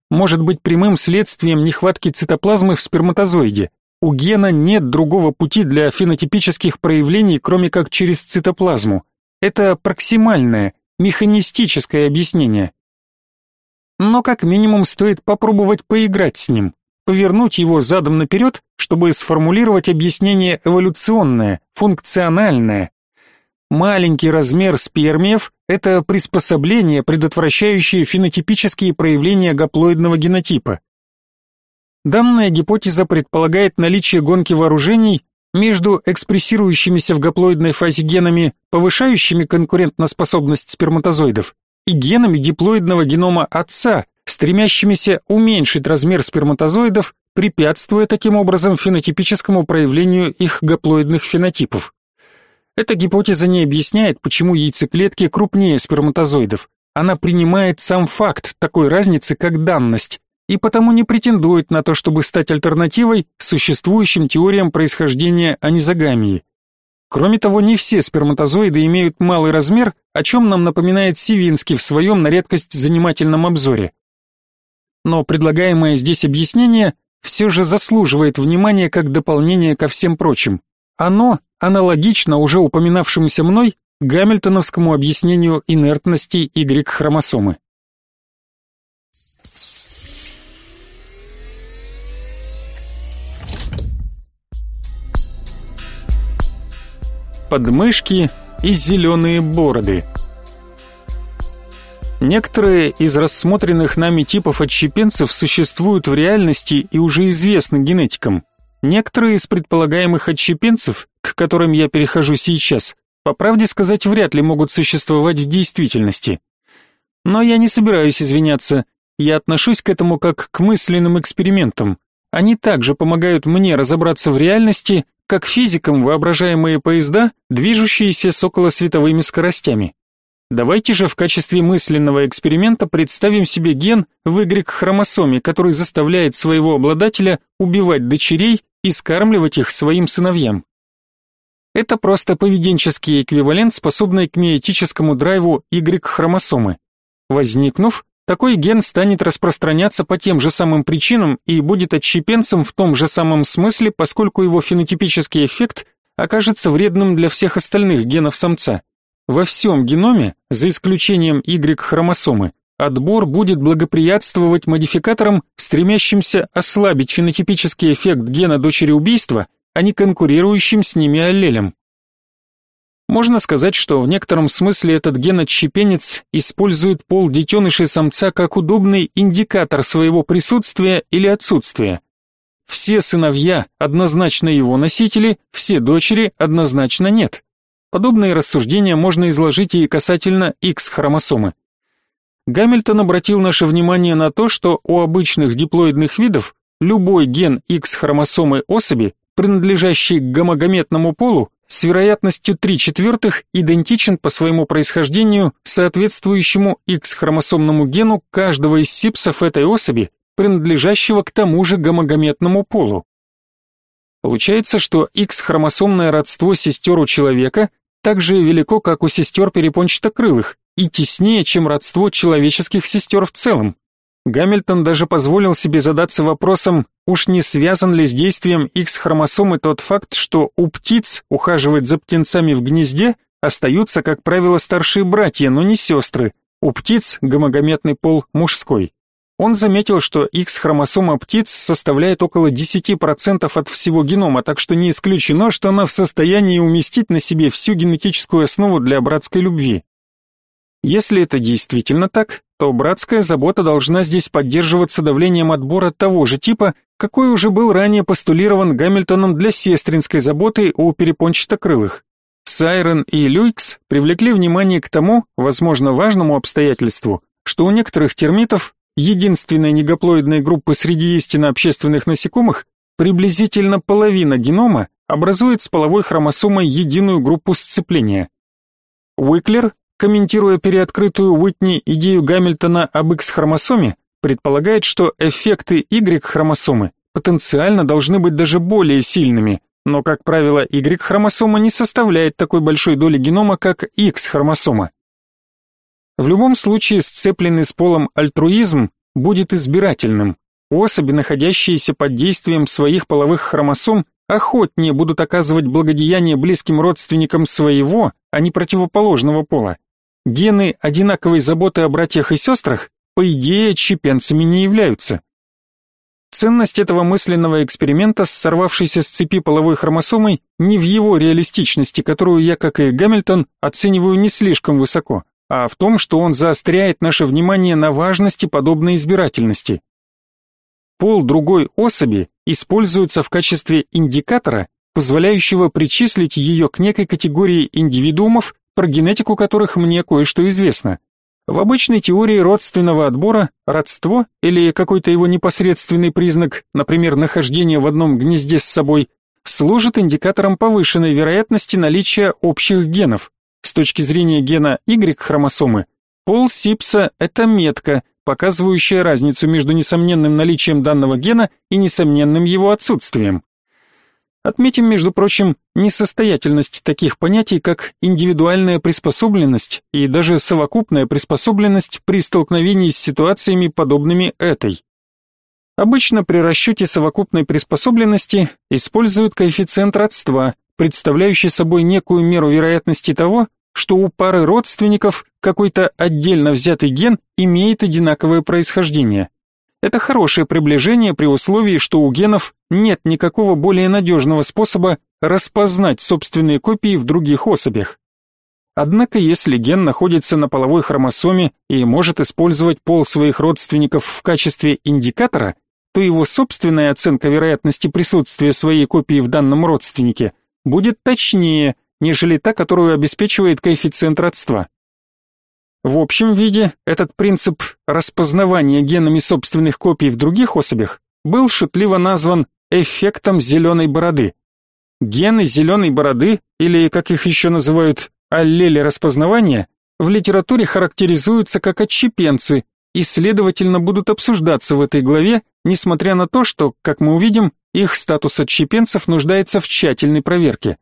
может быть прямым следствием нехватки цитоплазмы в сперматозоиде. У гена нет другого пути для фенотипических проявлений, кроме как через цитоплазму. Это проксимальное, механистическое объяснение. Но как минимум стоит попробовать поиграть с ним, повернуть его задом наперед, чтобы сформулировать объяснение эволюционное, функциональное. Маленький размер спермиев – это приспособление, предотвращающее фенотипические проявления гаплоидного генотипа. Данная гипотеза предполагает наличие гонки вооружений между экспрессирующимися в гаплоидной фазе генами, повышающими конкурентоспособность сперматозоидов, и генами диплоидного генома отца, стремящимися уменьшить размер сперматозоидов, препятствуя таким образом фенотипическому проявлению их гаплоидных фенотипов. Эта гипотеза не объясняет, почему яйцеклетки крупнее сперматозоидов. Она принимает сам факт такой разницы как данность и потому не претендует на то, чтобы стать альтернативой существующим теориям происхождения анизогамии. Кроме того, не все сперматозоиды имеют малый размер, о чем нам напоминает Сивинский в своем на редкость занимательном обзоре. Но предлагаемое здесь объяснение все же заслуживает внимания как дополнение ко всем прочим. Оно аналогично уже упоминавшемуся мной гамильтоновскому объяснению инертности Y-хромосомы. Подмышки и зеленые бороды. Некоторые из рассмотренных нами типов отщепенцев существуют в реальности и уже известны генетикам. Некоторые из предполагаемых отщепенцев, к которым я перехожу сейчас, по правде сказать, вряд ли могут существовать в действительности. Но я не собираюсь извиняться, я отношусь к этому как к мысленным экспериментам. Они также помогают мне разобраться в реальности, как физикам воображаемые поезда, движущиеся с околосветовыми скоростями. Давайте же в качестве мысленного эксперимента представим себе ген в Y-хромосоме, который заставляет своего обладателя убивать дочерей и скармливать их своим сыновьям. Это просто поведенческий эквивалент, способный к миотическому драйву Y-хромосомы. Возникнув, такой ген станет распространяться по тем же самым причинам и будет отщепенцем в том же самом смысле, поскольку его фенотипический эффект окажется вредным для всех остальных генов самца. Во всем геноме, за исключением Y-хромосомы, отбор будет благоприятствовать модификаторам, стремящимся ослабить фенотипический эффект гена дочери убийства, а не конкурирующим с ними аллелям. Можно сказать, что в некотором смысле этот ген-отщепенец использует пол детенышей самца как удобный индикатор своего присутствия или отсутствия. Все сыновья однозначно его носители, все дочери однозначно нет. Подобные рассуждения можно изложить и касательно X-хромосомы. Гамильтон обратил наше внимание на то, что у обычных диплоидных видов любой ген X-хромосомы особи, принадлежащий к гомогаметному полу, с вероятностью три четвертых идентичен по своему происхождению соответствующему X-хромосомному гену каждого из сипсов этой особи, принадлежащего к тому же гомогаметному полу. Получается, что X-хромосомное родство сестер у человека так же велико, как у сестер перепончатокрылых, и теснее, чем родство человеческих сестер в целом. Гамильтон даже позволил себе задаться вопросом, уж не связан ли с действием X-хромосомы тот факт, что у птиц ухаживать за птенцами в гнезде остаются, как правило, старшие братья, но не сестры. У птиц гомогаметный пол мужской. Он заметил, что X-хромосома птиц составляет около десять процентов от всего генома, так что не исключено, что она в состоянии уместить на себе всю генетическую основу для братской любви. Если это действительно так, то братская забота должна здесь поддерживаться давлением отбора того же типа, какой уже был ранее постулирован Гамильтоном для сестринской заботы у перепончатокрылых. Сайрон и Люйкс привлекли внимание к тому, возможно, важному обстоятельству, что у некоторых термитов, единственной негаплоидной группы среди истинно общественных насекомых, приблизительно половина генома образует с половой хромосомой единую группу сцепления. Уиклер, комментируя переоткрытую Уитни идею Гамильтона об X-хромосоме, предполагает, что эффекты Y-хромосомы потенциально должны быть даже более сильными, но, как правило, Y-хромосома не составляет такой большой доли генома, как X-хромосома. В любом случае, сцепленный с полом альтруизм будет избирательным. Особи, находящиеся под действием своих половых хромосом, охотнее будут оказывать благодеяние близким родственникам своего, а не противоположного пола. Гены одинаковой заботы о братьях и сестрах, по идее, отщепенцами не являются. Ценность этого мысленного эксперимента с сорвавшейся с цепи половой хромосомой не в его реалистичности, которую я, как и Гамильтон, оцениваю не слишком высоко, а в том, что он заостряет наше внимание на важности подобной избирательности. Пол другой особи используется в качестве индикатора, позволяющего причислить ее к некой категории индивидуумов, про генетику которых мне кое-что известно. В обычной теории родственного отбора родство или какой-то его непосредственный признак, например, нахождение в одном гнезде с собой, служит индикатором повышенной вероятности наличия общих генов. С точки зрения гена Y-хромосомы, пол Сипса – это метка, показывающая разницу между несомненным наличием данного гена и несомненным его отсутствием. Отметим, между прочим, несостоятельность таких понятий, как индивидуальная приспособленность и даже совокупная приспособленность при столкновении с ситуациями, подобными этой. Обычно при расчете совокупной приспособленности используют коэффициент родства, представляющий собой некую меру вероятности того, что у пары родственников какой-то отдельно взятый ген имеет одинаковое происхождение. Это хорошее приближение при условии, что у генов нет никакого более надежного способа распознать собственные копии в других особях. Однако, если ген находится на половой хромосоме и может использовать пол своих родственников в качестве индикатора, то его собственная оценка вероятности присутствия своей копии в данном родственнике будет точнее, нежели та, которую обеспечивает коэффициент родства. В общем виде этот принцип распознавания генами собственных копий в других особях был шутливо назван эффектом зеленой бороды. Гены зеленой бороды, или, как их еще называют, аллели распознавания, в литературе характеризуются как отщепенцы и, следовательно, будут обсуждаться в этой главе, несмотря на то, что, как мы увидим, их статус отщепенцев нуждается в тщательной проверке.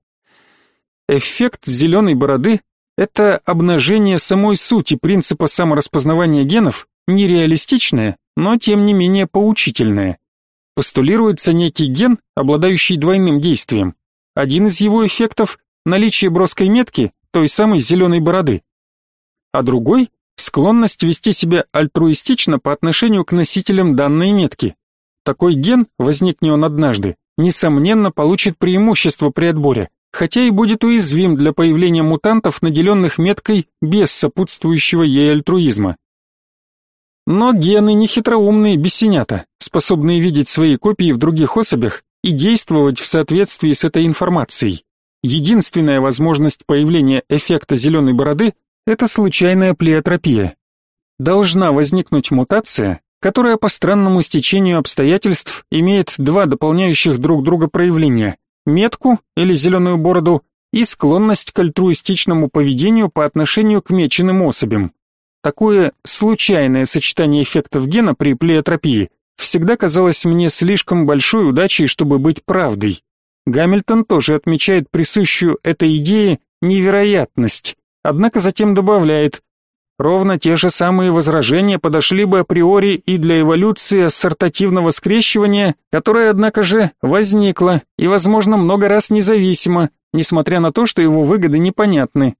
Эффект зеленой бороды – это обнажение самой сути принципа самораспознавания генов, нереалистичное, но тем не менее поучительное. Постулируется некий ген, обладающий двойным действием. Один из его эффектов – наличие броской метки, той самой зеленой бороды. А другой – склонность вести себя альтруистично по отношению к носителям данной метки. Такой ген, возникне он однажды, несомненно получит преимущество при отборе, хотя и будет уязвим для появления мутантов, наделенных меткой без сопутствующего ей альтруизма. Но гены не хитроумные бесенята, способные видеть свои копии в других особях и действовать в соответствии с этой информацией. Единственная возможность появления эффекта зеленой бороды – это случайная плеотропия. Должна возникнуть мутация, которая по странному стечению обстоятельств имеет два дополняющих друг друга проявления – метку или зеленую бороду и склонность к альтруистичному поведению по отношению к меченым особям. Такое случайное сочетание эффектов гена при плеотропии всегда казалось мне слишком большой удачей, чтобы быть правдой. Гамильтон тоже отмечает присущую этой идее невероятность, однако затем добавляет: ровно те же самые возражения подошли бы априори и для эволюции ассортативного скрещивания, которое, однако же, возникло и, возможно, много раз независимо, несмотря на то, что его выгоды непонятны.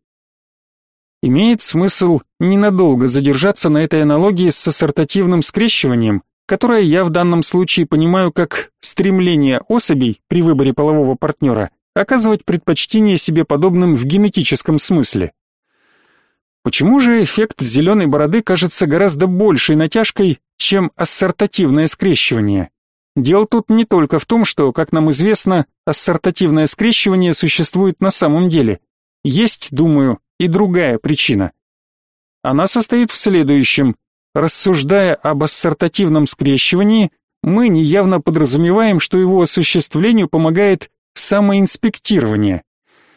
Имеет смысл ненадолго задержаться на этой аналогии с ассортативным скрещиванием, которое я в данном случае понимаю как стремление особей при выборе полового партнера оказывать предпочтение себе подобным в генетическом смысле. Почему же эффект зеленой бороды кажется гораздо большей натяжкой, чем ассортативное скрещивание? Дело тут не только в том, что, как нам известно, ассортативное скрещивание существует на самом деле. Есть, думаю, и другая причина. Она состоит в следующем. Рассуждая об ассортативном скрещивании, мы неявно подразумеваем, что его осуществлению помогает самоинспектирование.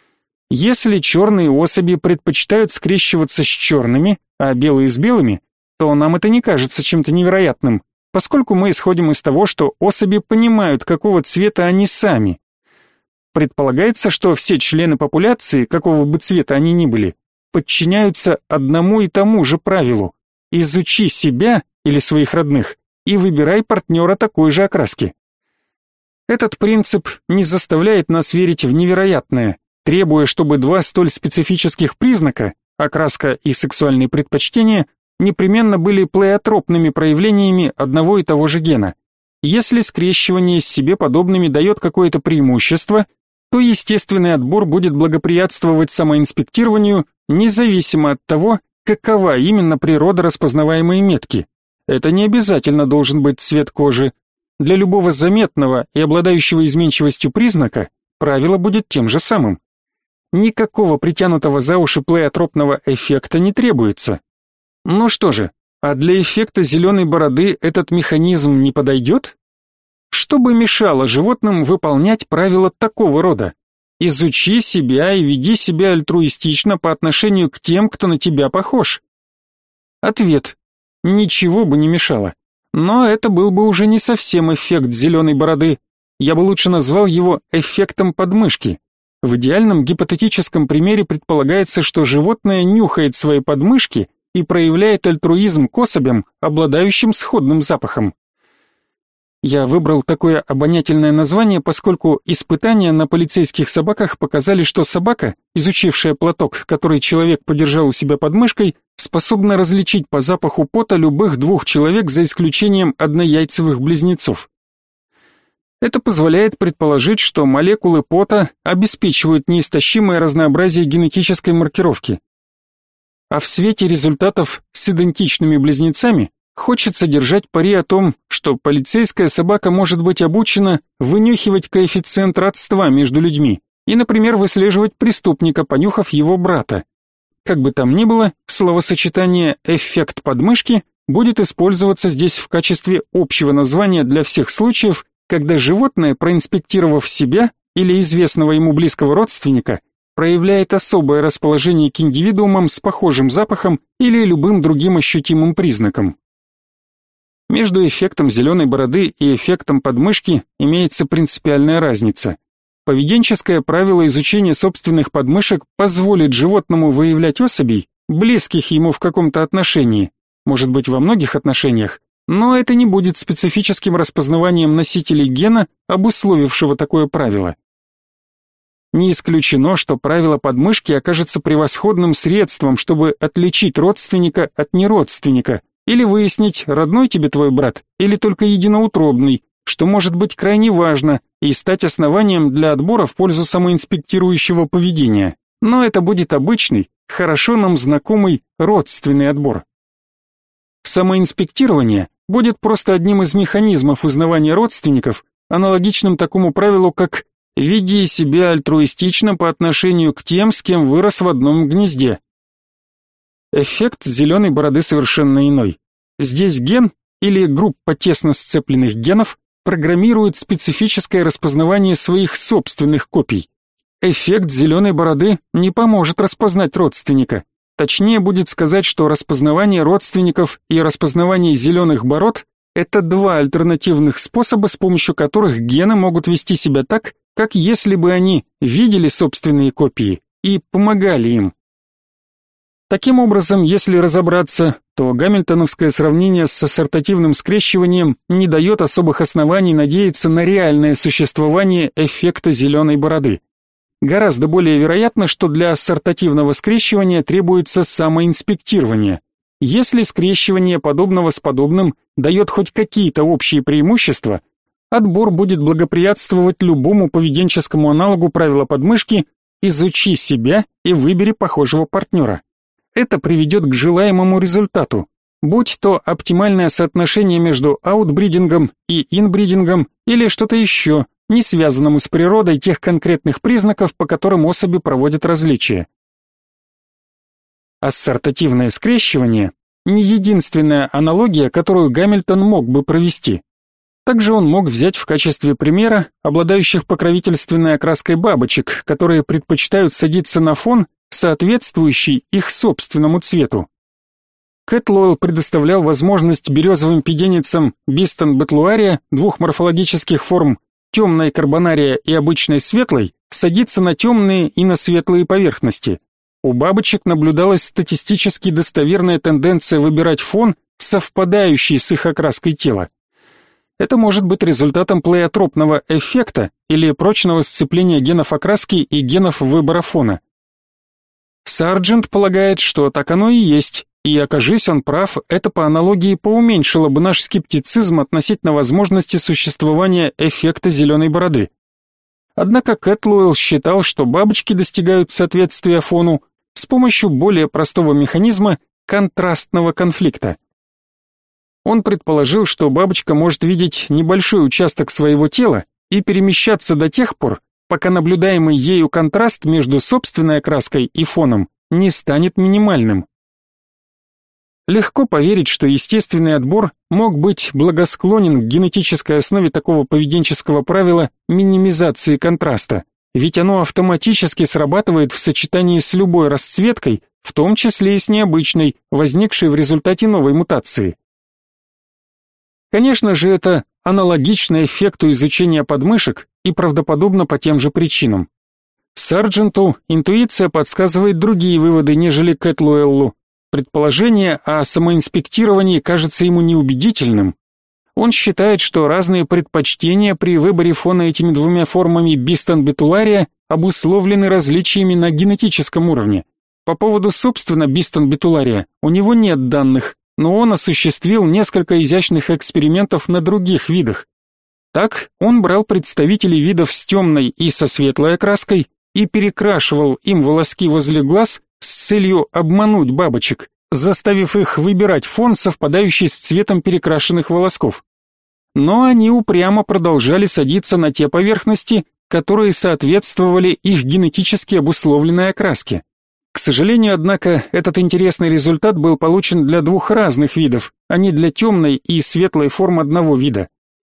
Если черные особи предпочитают скрещиваться с черными, а белые с белыми, то нам это не кажется чем-то невероятным, поскольку мы исходим из того, что особи понимают, какого цвета они сами. Предполагается, что все члены популяции, какого бы цвета они ни были, подчиняются одному и тому же правилу: изучи себя или своих родных и выбирай партнера такой же окраски. Этот принцип не заставляет нас верить в невероятное, требуя, чтобы два столь специфических признака, окраска и сексуальные предпочтения, непременно были плеотропными проявлениями одного и того же гена. Если скрещивание с себе подобными дает какое-то преимущество, то естественный отбор будет благоприятствовать самоинспектированию, независимо от того, какова именно природа распознаваемой метки. Это не обязательно должен быть цвет кожи. Для любого заметного и обладающего изменчивостью признака правило будет тем же самым. Никакого притянутого за уши плеотропного эффекта не требуется. Ну что же, а для эффекта зеленой бороды этот механизм не подойдет? Что бы мешало животным выполнять правила такого рода? Изучи себя и веди себя альтруистично по отношению к тем, кто на тебя похож. Ответ: ничего бы не мешало. Но это был бы уже не совсем эффект зеленой бороды. Я бы лучше назвал его эффектом подмышки. В идеальном гипотетическом примере предполагается, что животное нюхает свои подмышки и проявляет альтруизм к особям, обладающим сходным запахом. Я выбрал такое обонятельное название, поскольку испытания на полицейских собаках показали, что собака, изучившая платок, который человек подержал у себя под мышкой, способна различить по запаху пота любых двух человек за исключением однояйцевых близнецов. Это позволяет предположить, что молекулы пота обеспечивают неистощимое разнообразие генетической маркировки. А в свете результатов с идентичными близнецами хочется держать пари о том, что полицейская собака может быть обучена вынюхивать коэффициент родства между людьми и, например, выслеживать преступника, понюхав его брата. Как бы там ни было, словосочетание «эффект подмышки» будет использоваться здесь в качестве общего названия для всех случаев, когда животное, проинспектировав себя или известного ему близкого родственника, проявляет особое расположение к индивидуумам с похожим запахом или любым другим ощутимым признаком. Между эффектом зеленой бороды и эффектом подмышки имеется принципиальная разница. Поведенческое правило изучения собственных подмышек позволит животному выявлять особей, близких ему в каком-то отношении, может быть, во многих отношениях, но это не будет специфическим распознаванием носителей гена, обусловившего такое правило. Не исключено, что правило подмышки окажется превосходным средством, чтобы отличить родственника от неродственника, или выяснить, родной тебе твой брат или только единоутробный, что может быть крайне важно и стать основанием для отбора в пользу самоинспектирующего поведения. Но это будет обычный, хорошо нам знакомый родственный отбор. Самоинспектирование будет просто одним из механизмов узнавания родственников, аналогичным такому правилу, как «веди себя альтруистично по отношению к тем, с кем вырос в одном гнезде». Эффект зеленой бороды совершенно иной. Здесь ген или группа тесно сцепленных генов программирует специфическое распознавание своих собственных копий. Эффект зеленой бороды не поможет распознать родственника. Точнее будет сказать, что распознавание родственников и распознавание зеленых бород – это два альтернативных способа, с помощью которых гены могут вести себя так, как если бы они видели собственные копии и помогали им. Таким образом, если разобраться, то гамильтоновское сравнение с ассортативным скрещиванием не дает особых оснований надеяться на реальное существование эффекта зеленой бороды. Гораздо более вероятно, что для ассортативного скрещивания требуется самоинспектирование. Если скрещивание подобного с подобным дает хоть какие-то общие преимущества, отбор будет благоприятствовать любому поведенческому аналогу правила подмышки «изучи себя и выбери похожего партнера». Это приведет к желаемому результату, будь то оптимальное соотношение между аутбридингом и инбридингом или что-то еще, не связанному с природой тех конкретных признаков, по которым особи проводят различия. Ассортативное скрещивание – не единственная аналогия, которую Гамильтон мог бы провести. Также он мог взять в качестве примера обладающих покровительственной окраской бабочек, которые предпочитают садиться на фон, соответствующий их собственному цвету. Кэт Лойл предоставлял возможность березовым педеницам Бистон бетлуария двух морфологических форм темной карбонария и обычной светлой садиться на темные и на светлые поверхности. У бабочек наблюдалась статистически достоверная тенденция выбирать фон, совпадающий с их окраской тела. Это может быть результатом плеотропного эффекта или прочного сцепления генов окраски и генов выбора фона. Сарджент полагает, что так оно и есть, и, окажись он прав, это по аналогии поуменьшило бы наш скептицизм относительно возможности существования эффекта зеленой бороды. Однако Кэтлуэлл считал, что бабочки достигают соответствия фону с помощью более простого механизма контрастного конфликта. Он предположил, что бабочка может видеть небольшой участок своего тела и перемещаться до тех пор, пока наблюдаемый ею контраст между собственной окраской и фоном не станет минимальным. Легко поверить, что естественный отбор мог быть благосклонен к генетической основе такого поведенческого правила минимизации контраста, ведь оно автоматически срабатывает в сочетании с любой расцветкой, в том числе и с необычной, возникшей в результате новой мутации. Конечно же, это аналогично эффекту изучения подмышек и правдоподобно по тем же причинам. Сардженту интуиция подсказывает другие выводы, нежели Кэтлуэллу. Предположение о самоинспектировании кажется ему неубедительным. Он считает, что разные предпочтения при выборе фона этими двумя формами бистон-бетулария обусловлены различиями на генетическом уровне. По поводу, собственно, бистон-бетулария у него нет данных, но он осуществил несколько изящных экспериментов на других видах. Так, он брал представителей видов с темной и со светлой окраской и перекрашивал им волоски возле глаз с целью обмануть бабочек, заставив их выбирать фон, совпадающий с цветом перекрашенных волосков. Но они упрямо продолжали садиться на те поверхности, которые соответствовали их генетически обусловленной окраске. К сожалению, однако, этот интересный результат был получен для двух разных видов, а не для темной и светлой форм одного вида.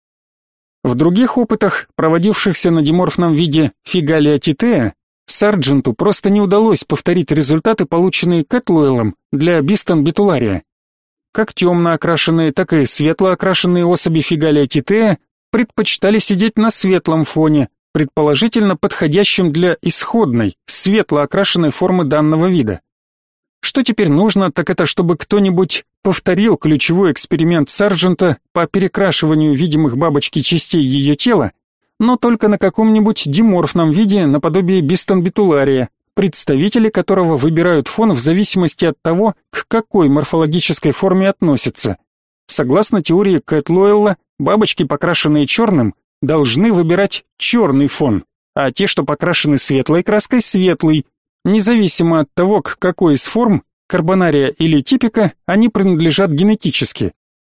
В других опытах, проводившихся на диморфном виде Фигалия титея, Сардженту просто не удалось повторить результаты, полученные Кэтлуэллом для бистон-бетулария. Как темно окрашенные, так и светло окрашенные особи Фигалия титея предпочитали сидеть на светлом фоне, предположительно подходящим для исходной, светло окрашенной формы данного вида. Что теперь нужно, так это чтобы кто-нибудь повторил ключевой эксперимент Сарджента по перекрашиванию видимых бабочки частей ее тела, но только на каком-нибудь диморфном виде наподобие бистон-бетулария, представители которого выбирают фон в зависимости от того, к какой морфологической форме относятся. Согласно теории Кэтлуэлла, бабочки, покрашенные черным, должны выбирать черный фон, а те, что покрашены светлой краской, светлый, независимо от того, к какой из форм, карбонария или типика, они принадлежат генетически.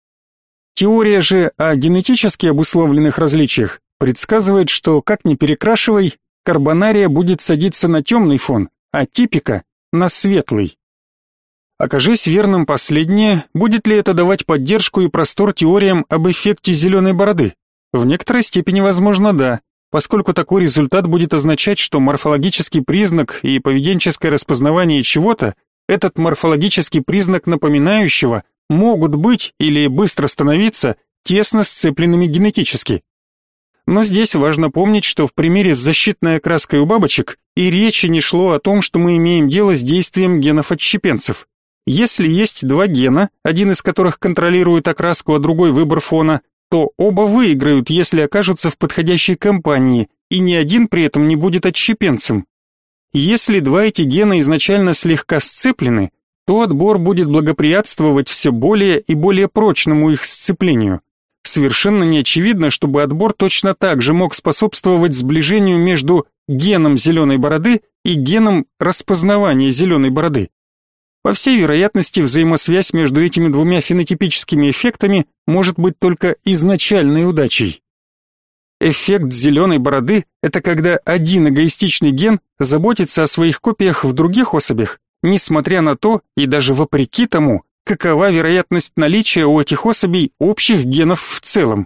Теория же о генетически обусловленных различиях предсказывает, что, как ни перекрашивай, карбонария будет садиться на темный фон, а типика — на светлый. Окажись верным последнее, будет ли это давать поддержку и простор теориям об эффекте зеленой бороды? В некоторой степени, возможно, да, поскольку такой результат будет означать, что морфологический признак и поведенческое распознавание чего-то, этот морфологический признак напоминающего, могут быть или быстро становиться тесно сцепленными генетически. Но здесь важно помнить, что в примере с защитной окраской у бабочек и речи не шло о том, что мы имеем дело с действием генов отщепенцев. Если есть два гена, один из которых контролирует окраску, а другой выбор фона, то оба выиграют, если окажутся в подходящей компании, и ни один при этом не будет отщепенцем. Если два эти гена изначально слегка сцеплены, то отбор будет благоприятствовать все более и более прочному их сцеплению. Совершенно не очевидно, чтобы отбор точно так же мог способствовать сближению между геном зеленой бороды и геном распознавания зеленой бороды. По всей вероятности, взаимосвязь между этими двумя фенотипическими эффектами может быть только изначальной удачей. Эффект зеленой бороды – это когда один эгоистичный ген заботится о своих копиях в других особях, несмотря на то и даже вопреки тому, какова вероятность наличия у этих особей общих генов в целом.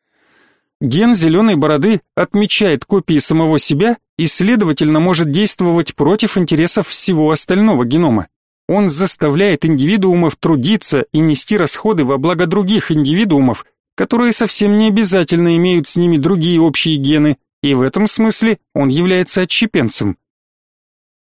Ген зеленой бороды отмечает копии самого себя и, следовательно, может действовать против интересов всего остального генома. Он заставляет индивидуумов трудиться и нести расходы во благо других индивидуумов, которые совсем не обязательно имеют с ними другие общие гены, и в этом смысле он является отщепенцем.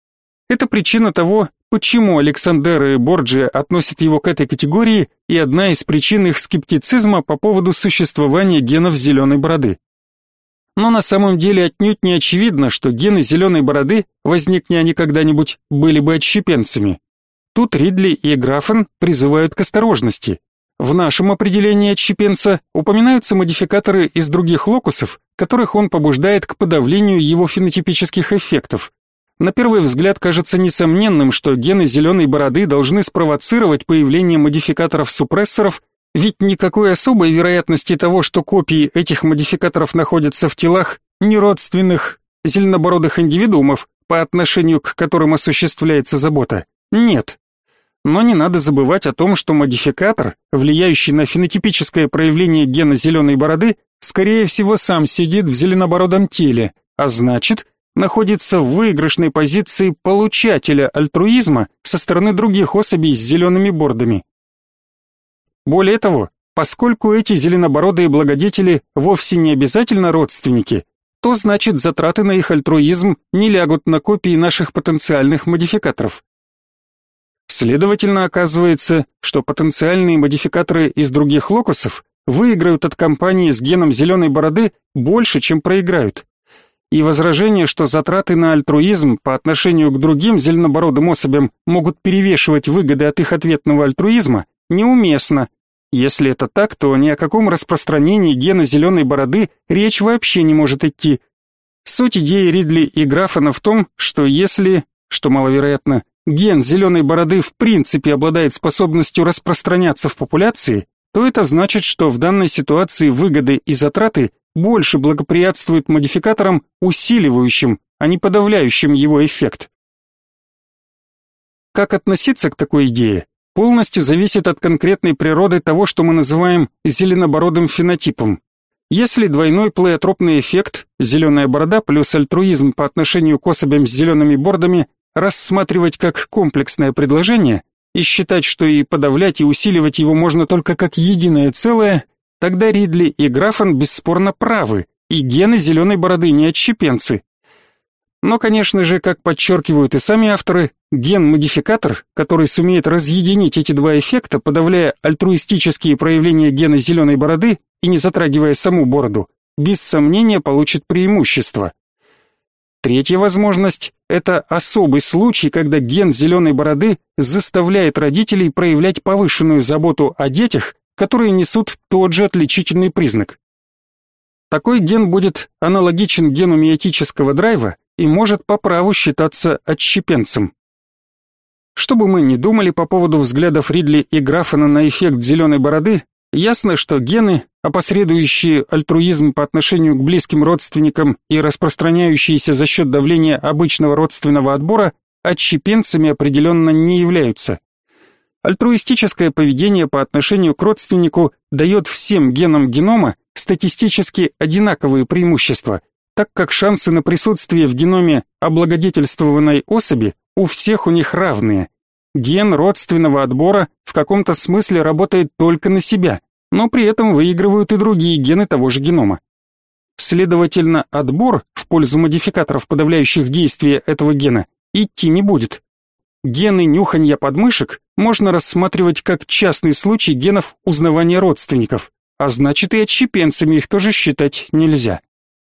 Это причина того, почему Александер и Борджиа относят его к этой категории, и одна из причин их скептицизма по поводу существования генов зеленой бороды. Но на самом деле отнюдь не очевидно, что гены зеленой бороды, возникни они когда-нибудь, были бы отщепенцами. Тут Ридли и Графен призывают к осторожности. В нашем определении отщепенца упоминаются модификаторы из других локусов, которых он побуждает к подавлению его фенотипических эффектов. На первый взгляд кажется несомненным, что гены зеленой бороды должны спровоцировать появление модификаторов-супрессоров, ведь никакой особой вероятности того, что копии этих модификаторов находятся в телах неродственных зеленобородых индивидуумов, по отношению к которым осуществляется забота, нет. Но не надо забывать о том, что модификатор, влияющий на фенотипическое проявление гена зеленой бороды, скорее всего сам сидит в зеленобородом теле, а значит, находится в выигрышной позиции получателя альтруизма со стороны других особей с зелеными бордами. Более того, поскольку эти зеленобородые благодетели вовсе не обязательно родственники, то значит затраты на их альтруизм не лягут на копии наших потенциальных модификаторов. Следовательно, оказывается, что потенциальные модификаторы из других локусов выиграют от компании с геном зеленой бороды больше, чем проиграют. И возражение, что затраты на альтруизм по отношению к другим зеленобородым особям могут перевешивать выгоды от их ответного альтруизма, неуместно. Если это так, то ни о каком распространении гена зеленой бороды речь вообще не может идти. Суть идеи Ридли и Графена в том, что если, что маловероятно, ген зеленой бороды в принципе обладает способностью распространяться в популяции, то это значит, что в данной ситуации выгоды и затраты больше благоприятствуют модификаторам, усиливающим, а не подавляющим его эффект. Как относиться к такой идее, полностью зависит от конкретной природы того, что мы называем зеленобородым фенотипом. Если двойной плеотропный эффект, зеленая борода плюс альтруизм по отношению к особям с зелеными бордами, рассматривать как комплексное предложение и считать, что и подавлять, и усиливать его можно только как единое целое, тогда Ридли и Графен бесспорно правы, и гены зеленой бороды не отщепенцы. Но, конечно же, как подчеркивают и сами авторы, ген-модификатор, который сумеет разъединить эти два эффекта, подавляя альтруистические проявления гена зеленой бороды и не затрагивая саму бороду, без сомнения получит преимущество. Третья возможность – это особый случай, когда ген зеленой бороды заставляет родителей проявлять повышенную заботу о детях, которые несут тот же отличительный признак. Такой ген будет аналогичен гену миотического драйва и может по праву считаться отщепенцем. Что бы мы ни думали по поводу взглядов Ридли и Графена на эффект зеленой бороды, ясно, что гены, опосредующие альтруизм по отношению к близким родственникам и распространяющиеся за счет давления обычного родственного отбора, отщепенцами определенно не являются. Альтруистическое поведение по отношению к родственнику дает всем генам генома статистически одинаковые преимущества, так как шансы на присутствие в геноме облагодетельствованной особи у всех у них равные. Ген родственного отбора в каком-то смысле работает только на себя, но при этом выигрывают и другие гены того же генома. Следовательно, отбор в пользу модификаторов, подавляющих действие этого гена, идти не будет. Гены нюханья подмышек можно рассматривать как частный случай генов узнавания родственников, а значит и отщепенцами их тоже считать нельзя.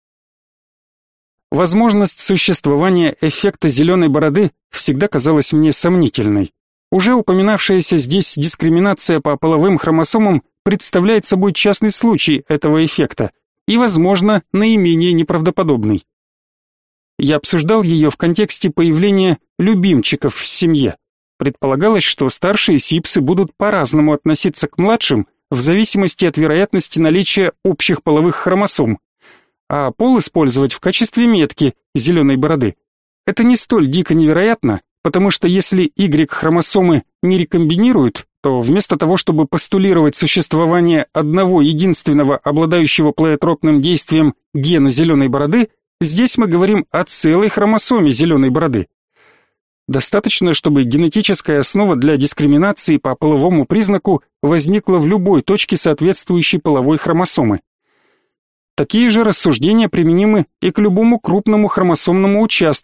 Возможность существования эффекта зеленой бороды всегда казалась мне сомнительной. Уже упоминавшаяся здесь дискриминация по половым хромосомам представляет собой частный случай этого эффекта и, возможно, наименее неправдоподобный. Я обсуждал ее в контексте появления любимчиков в семье. Предполагалось, что старшие сипсы будут по-разному относиться к младшим в зависимости от вероятности наличия общих половых хромосом, а пол использовать в качестве метки зеленой бороды. Это не столь дико невероятно, потому что если Y-хромосомы не рекомбинируют, то вместо того, чтобы постулировать существование одного единственного обладающего плеотропным действием гена зеленой бороды, здесь мы говорим о целой хромосоме зеленой бороды. Достаточно, чтобы генетическая основа для дискриминации по половому признаку возникла в любой точке соответствующей половой хромосомы. Такие же рассуждения применимы и к любому крупному хромосомному участку,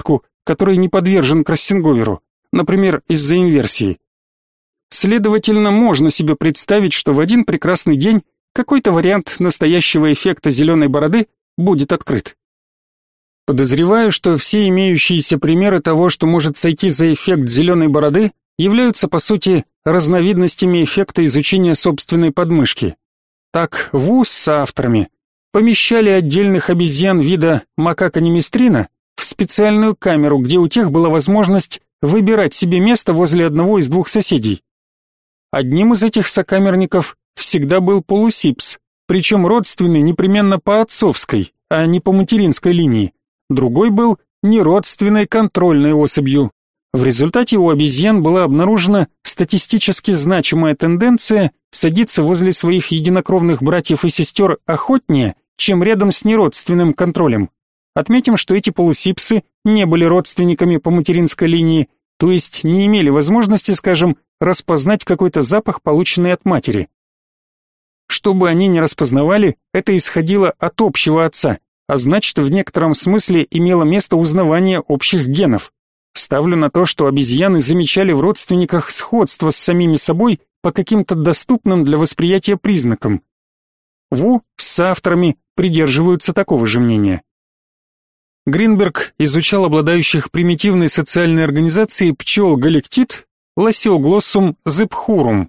который не подвержен кроссинговеру, например, из-за инверсии. Следовательно, можно себе представить, что в один прекрасный день какой-то вариант настоящего эффекта зеленой бороды будет открыт. Подозреваю, что все имеющиеся примеры того, что может сойти за эффект зеленой бороды, являются, по сути, разновидностями эффекта изучения собственной подмышки. Так, Ву с соавторами помещали отдельных обезьян вида макака неместрина в специальную камеру, где у тех была возможность выбирать себе место возле одного из двух соседей. Одним из этих сокамерников всегда был полусипс, причем родственный непременно по отцовской, а не по материнской линии. Другой был неродственной контрольной особью. В результате у обезьян была обнаружена статистически значимая тенденция садиться возле своих единокровных братьев и сестер охотнее, чем рядом с неродственным контролем. Отметим, что эти полусипсы не были родственниками по материнской линии, то есть не имели возможности, скажем, распознать какой-то запах, полученный от матери. Что бы они ни распознавали, это исходило от общего отца, а значит, в некотором смысле имело место узнавание общих генов. Ставлю на то, что обезьяны замечали в родственниках сходство с самими собой по каким-то доступным для восприятия признакам. Ву с соавторами придерживаются такого же мнения. Гринберг изучал обладающих примитивной социальной организацией пчел галектит Lasioglossum zephyrum.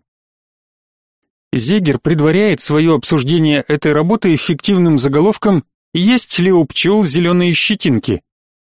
Зегер предваряет свое обсуждение этой работы эффективным заголовком «Есть ли у пчел зеленые щетинки?».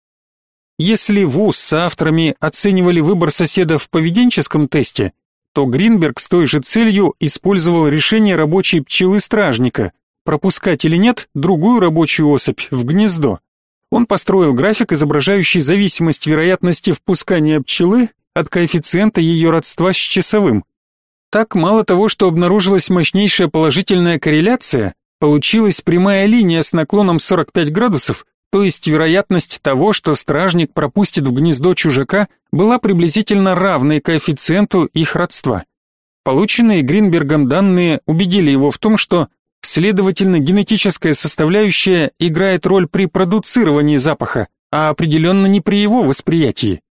Если Ву с соавторами оценивали выбор соседа в поведенческом тесте, то Гринберг с той же целью использовал решение рабочей пчелы-стражника пропускать или нет другую рабочую особь в гнездо. Он построил график, изображающий зависимость вероятности впускания пчелы от коэффициента ее родства с часовым. Так, мало того, что обнаружилась мощнейшая положительная корреляция, получилась прямая линия с наклоном сорок пять градусов, то есть вероятность того, что стражник пропустит в гнездо чужака, была приблизительно равной коэффициенту их родства. Полученные Гринбергом данные убедили его в том, что, следовательно, генетическая составляющая играет роль при продуцировании запаха, а определенно не при его восприятии.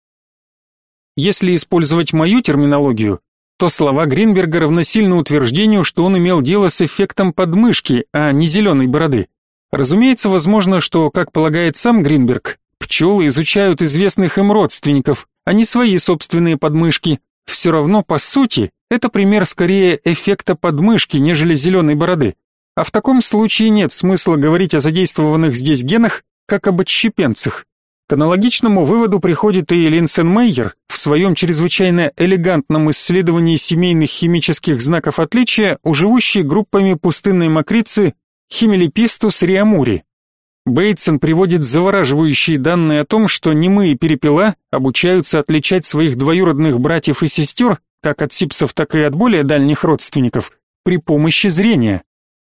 Если использовать мою терминологию, то слова Гринберга равносильны утверждению, что он имел дело с эффектом подмышки, а не зеленой бороды. Разумеется, возможно, что, как полагает сам Гринберг, пчелы изучают известных им родственников, а не свои собственные подмышки. Все равно, по сути, это пример скорее эффекта подмышки, нежели зеленой бороды. А в таком случае нет смысла говорить о задействованных здесь генах, как об отщепенцах. К аналогичному выводу приходит и Линсенмейер в своем чрезвычайно элегантном исследовании семейных химических знаков отличия у живущей группами пустынной мокрицы Химелипистус риамури. Бейтсон приводит завораживающие данные о том, что немые перепела обучаются отличать своих двоюродных братьев и сестер, как от сипсов, так и от более дальних родственников, при помощи зрения.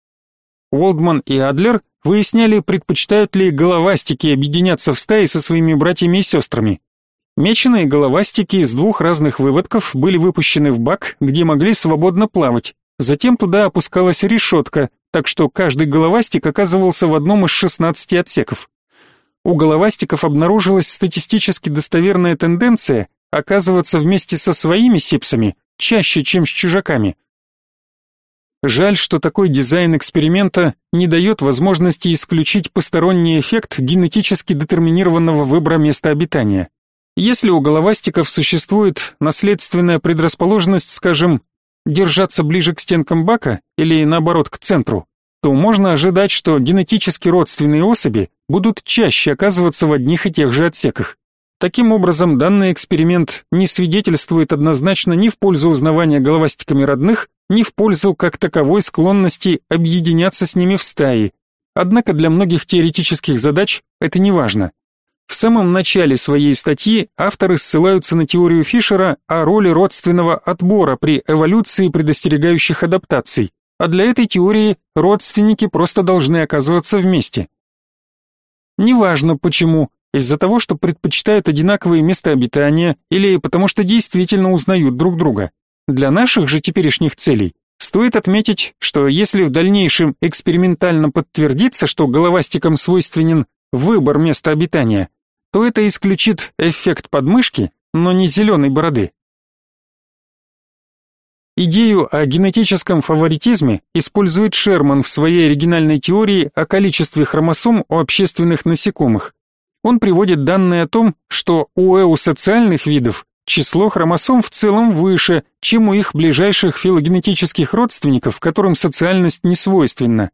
Уолдман и Адлер выясняли, предпочитают ли головастики объединяться в стаи со своими братьями и сестрами. Меченые головастики из двух разных выводков были выпущены в бак, где могли свободно плавать. Затем туда опускалась решетка, так что каждый головастик оказывался в одном из шестнадцати отсеков. У головастиков обнаружилась статистически достоверная тенденция оказываться вместе со своими сипсами чаще, чем с чужаками. Жаль, что такой дизайн эксперимента не дает возможности исключить посторонний эффект генетически детерминированного выбора места обитания. Если у головастиков существует наследственная предрасположенность, скажем, держаться ближе к стенкам бака или наоборот к центру, то можно ожидать, что генетически родственные особи будут чаще оказываться в одних и тех же отсеках. Таким образом, данный эксперимент не свидетельствует однозначно ни в пользу узнавания головастиками родных, ни в пользу как таковой склонности объединяться с ними в стаи. Однако для многих теоретических задач это не важно. В самом начале своей статьи авторы ссылаются на теорию Фишера о роли родственного отбора при эволюции предостерегающих адаптаций, а для этой теории родственники просто должны оказываться вместе. Неважно почему, из-за того, что предпочитают одинаковые места обитания или потому что действительно узнают друг друга. Для наших же теперешних целей стоит отметить, что если в дальнейшем экспериментально подтвердится, что головастикам свойственен выбор места обитания, то это исключит эффект подмышки, но не зеленой бороды. Идею о генетическом фаворитизме использует Шерман в своей оригинальной теории о количестве хромосом у общественных насекомых. Он приводит данные о том, что у эусоциальных видов число хромосом в целом выше, чем у их ближайших филогенетических родственников, которым социальность не свойственна.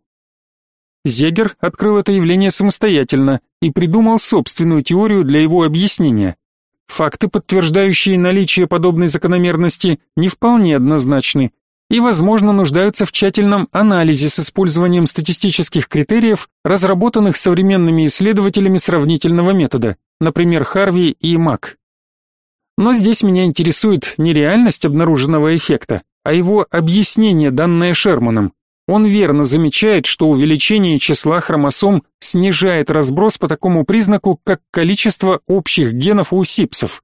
Зегер открыл это явление самостоятельно и придумал собственную теорию для его объяснения. Факты, подтверждающие наличие подобной закономерности, не вполне однозначны и, возможно, нуждаются в тщательном анализе с использованием статистических критериев, разработанных современными исследователями сравнительного метода, например, Харви и Мак. Но здесь меня интересует не реальность обнаруженного эффекта, а его объяснение, данное Шерманом. Он верно замечает, что увеличение числа хромосом снижает разброс по такому признаку, как количество общих генов у сипсов.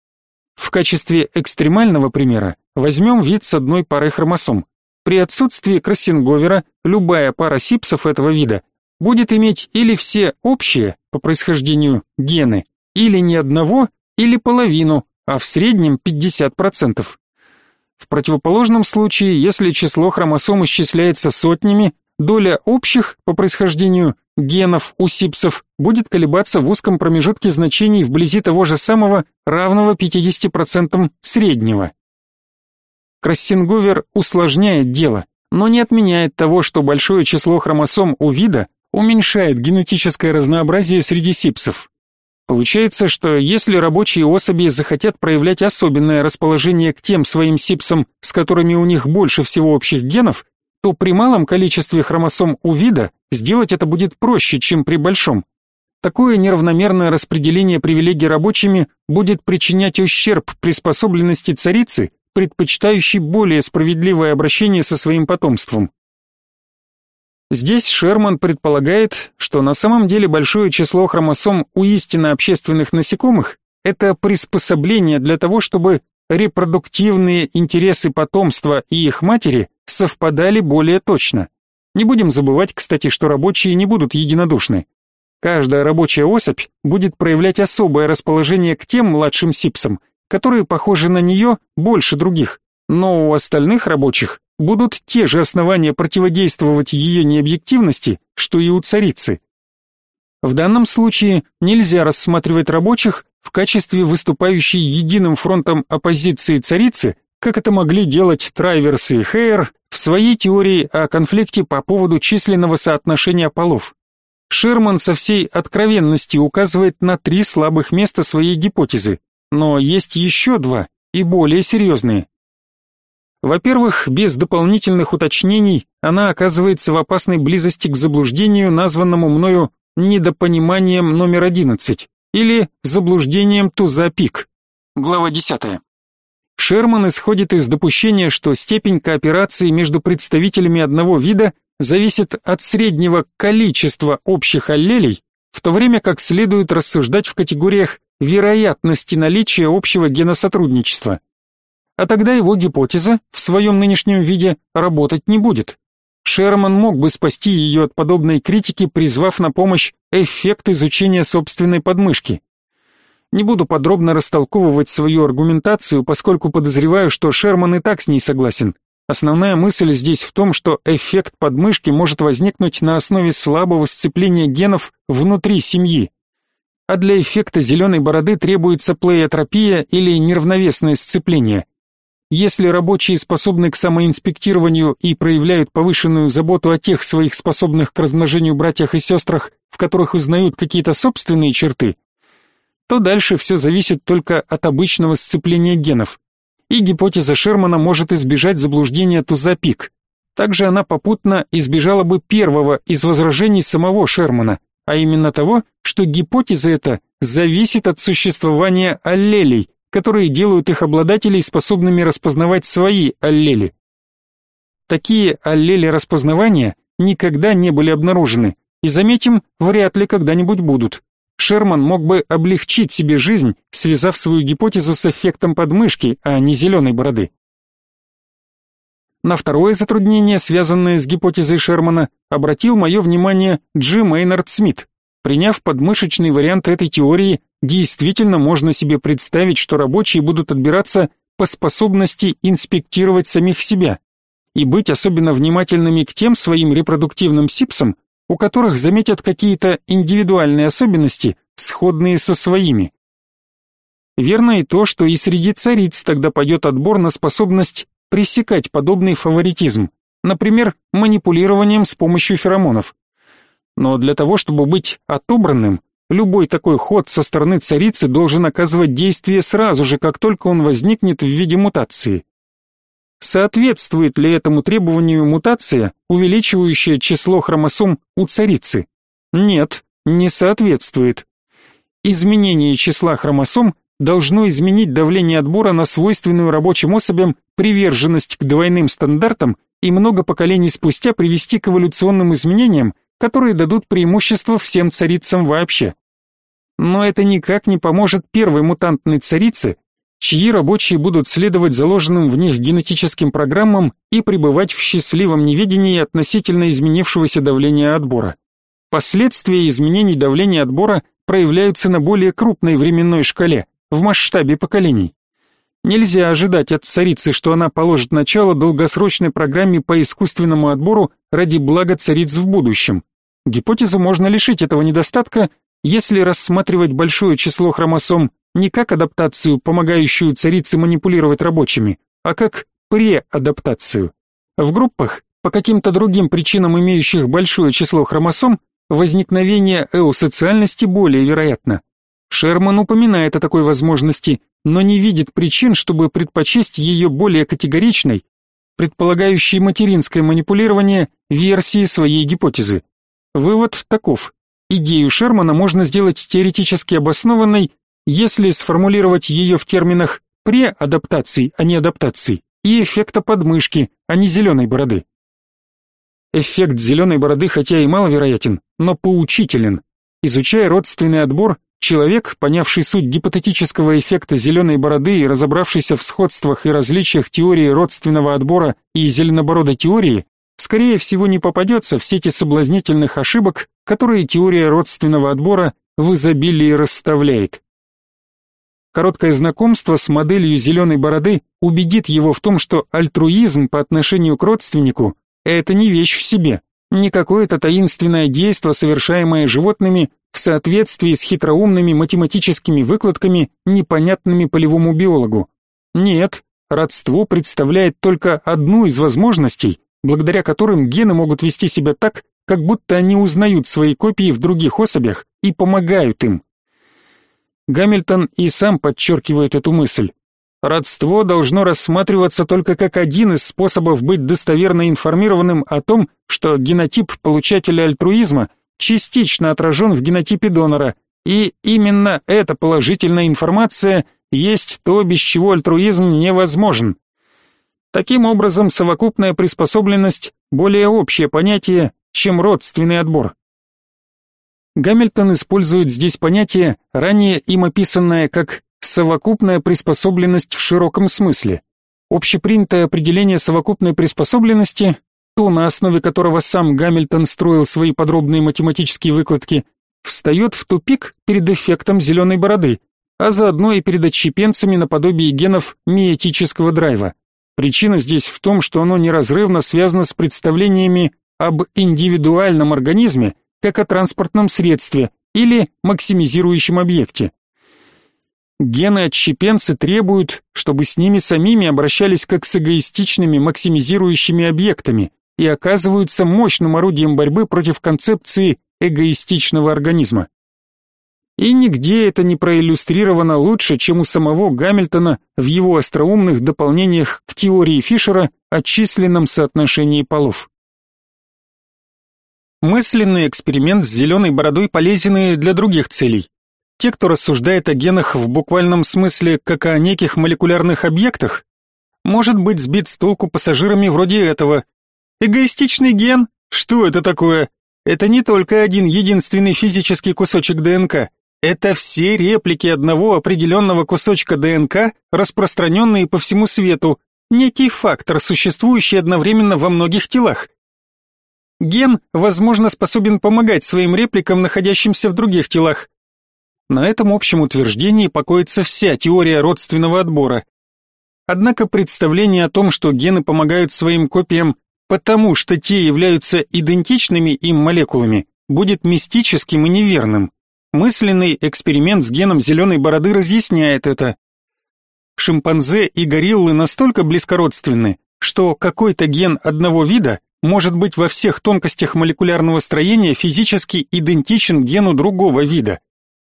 В качестве экстремального примера возьмем вид с одной парой хромосом. При отсутствии кроссинговера любая пара сипсов этого вида будет иметь или все общие по происхождению гены, или ни одного, или половину, а в среднем пятьдесят процентов. В противоположном случае, если число хромосом исчисляется сотнями, доля общих по происхождению генов у сипсов будет колебаться в узком промежутке значений вблизи того же самого, равного пятидесяти процентам среднего. Кроссинговер усложняет дело, но не отменяет того, что большое число хромосом у вида уменьшает генетическое разнообразие среди сипсов. Получается, что если рабочие особи захотят проявлять особенное расположение к тем своим сипсам, с которыми у них больше всего общих генов, то при малом количестве хромосом у вида сделать это будет проще, чем при большом. Такое неравномерное распределение привилегий рабочими будет причинять ущерб приспособленности царицы, предпочитающей более справедливое обращение со своим потомством. Здесь Шерман предполагает, что на самом деле большое число хромосом у истинно общественных насекомых – это приспособление для того, чтобы репродуктивные интересы потомства и их матери совпадали более точно. Не будем забывать, кстати, что рабочие не будут единодушны. Каждая рабочая особь будет проявлять особое расположение к тем младшим сипсам, которые похожи на нее больше других, но у остальных рабочих будут те же основания противодействовать ее необъективности, что и у царицы. В данном случае нельзя рассматривать рабочих в качестве выступающей единым фронтом оппозиции царицы, как это могли делать Трайверс и Хейер в своей теории о конфликте по поводу численного соотношения полов. Шерман со всей откровенностью указывает на три слабых места своей гипотезы, но есть еще два, и более серьезные. Во-первых, без дополнительных уточнений она оказывается в опасной близости к заблуждению, названному мною недопониманием номер одиннадцать или заблуждением туза-пик. Глава десятая. Шерман исходит из допущения, что степень кооперации между представителями одного вида зависит от среднего количества общих аллелей, в то время как следует рассуждать в категориях вероятности наличия общего геносотрудничества. А тогда его гипотеза в своем нынешнем виде работать не будет. Шерман мог бы спасти ее от подобной критики, призвав на помощь эффект изучения собственной подмышки. Не буду подробно растолковывать свою аргументацию, поскольку подозреваю, что Шерман и так с ней согласен. Основная мысль здесь в том, что эффект подмышки может возникнуть на основе слабого сцепления генов внутри семьи. А для эффекта зеленой бороды требуется плеотропия или неравновесное сцепление. Если рабочие способны к самоинспектированию и проявляют повышенную заботу о тех своих способных к размножению братьях и сестрах, в которых узнают какие-то собственные черты, то дальше все зависит только от обычного сцепления генов. И гипотеза Шермана может избежать заблуждения туза-пик. Также она попутно избежала бы первого из возражений самого Шермана, а именно того, что гипотеза эта зависит от существования аллелей, которые делают их обладателей способными распознавать свои аллели. Такие аллели распознавания никогда не были обнаружены, и, заметим, вряд ли когда-нибудь будут. Шерман мог бы облегчить себе жизнь, связав свою гипотезу с эффектом подмышки, а не зеленой бороды. На второе затруднение, связанное с гипотезой Шермана, обратил мое внимание Джи Мейнард Смит. Приняв подмышечный вариант этой теории, действительно можно себе представить, что рабочие будут отбираться по способности инспектировать самих себя и быть особенно внимательными к тем своим репродуктивным сипсам, у которых заметят какие-то индивидуальные особенности, сходные со своими. Верно и то, что и среди цариц тогда пойдет отбор на способность пресекать подобный фаворитизм, например, манипулированием с помощью феромонов. Но для того, чтобы быть отобранным, любой такой ход со стороны царицы должен оказывать действие сразу же, как только он возникнет в виде мутации. Соответствует ли этому требованию мутация, увеличивающая число хромосом у царицы? Нет, не соответствует. Изменение числа хромосом должно изменить давление отбора на свойственную рабочим особям приверженность к двойным стандартам и много поколений спустя привести к эволюционным изменениям, которые дадут преимущество всем царицам вообще. Но это никак не поможет первой мутантной царице, чьи рабочие будут следовать заложенным в них генетическим программам и пребывать в счастливом неведении относительно изменившегося давления отбора. Последствия изменений давления отбора проявляются на более крупной временной шкале, в масштабе поколений. Нельзя ожидать от царицы, что она положит начало долгосрочной программе по искусственному отбору ради блага цариц в будущем. Гипотезу можно лишить этого недостатка, если рассматривать большое число хромосом не как адаптацию, помогающую царице манипулировать рабочими, а как преадаптацию. В группах, по каким-то другим причинам имеющих большое число хромосом, возникновение эусоциальности более вероятно. Шерман упоминает о такой возможности, но не видит причин, чтобы предпочесть ее более категоричной, предполагающей материнское манипулирование, версии своей гипотезы. Вывод таков. Идею Шермана можно сделать теоретически обоснованной, если сформулировать ее в терминах преадаптации, а не адаптации, и эффекта подмышки, а не зеленой бороды. Эффект зеленой бороды хотя и маловероятен, но поучителен. Изучая родственный отбор, человек, понявший суть гипотетического эффекта зеленой бороды и разобравшийся в сходствах и различиях теории родственного отбора и зеленобородой теории, скорее всего не попадется в сети соблазнительных ошибок, которые теория родственного отбора в изобилии расставляет. Короткое знакомство с моделью зеленой бороды убедит его в том, что альтруизм по отношению к родственнику – это не вещь в себе, не какое-то таинственное действо, совершаемое животными в соответствии с хитроумными математическими выкладками, непонятными полевому биологу. Нет, родство представляет только одну из возможностей, благодаря которым гены могут вести себя так, как будто они узнают свои копии в других особях и помогают им. Гамильтон и сам подчеркивает эту мысль. Родство должно рассматриваться только как один из способов быть достоверно информированным о том, что генотип получателя альтруизма частично отражен в генотипе донора, и именно эта положительная информация есть то, без чего альтруизм невозможен. Таким образом, совокупная приспособленность – более общее понятие, чем родственный отбор. Гамильтон использует здесь понятие, ранее им описанное как совокупная приспособленность в широком смысле. Общепринятое определение совокупной приспособленности, то, на основе которого сам Гамильтон строил свои подробные математические выкладки, встает в тупик перед эффектом зеленой бороды, а заодно и перед отщепенцами наподобие генов миотического драйва. Причина здесь в том, что оно неразрывно связано с представлениями об индивидуальном организме как о транспортном средстве или максимизирующем объекте. Гены-отщепенцы требуют, чтобы с ними самими обращались как с эгоистичными максимизирующими объектами и оказываются мощным орудием борьбы против концепции эгоистичного организма. И нигде это не проиллюстрировано лучше, чем у самого Гамильтона в его остроумных дополнениях к теории Фишера о численном соотношении полов. Мысленный эксперимент с зеленой бородой полезен и для других целей. Те, кто рассуждает о генах в буквальном смысле как о неких молекулярных объектах, может быть сбит с толку пассажирами вроде этого. Эгоистичный ген? Что это такое? Это не только один единственный физический кусочек ДНК. Это все реплики одного определенного кусочка ДНК, распространенные по всему свету, некий фактор, существующий одновременно во многих телах. Ген, возможно, способен помогать своим репликам, находящимся в других телах. На этом общем утверждении покоится вся теория родственного отбора. Однако представление о том, что гены помогают своим копиям потому, что те являются идентичными им молекулами, будет мистическим и неверным. Мысленный эксперимент с геном зеленой бороды разъясняет это. Шимпанзе и гориллы настолько близкородственны, что какой-то ген одного вида может быть во всех тонкостях молекулярного строения физически идентичен гену другого вида.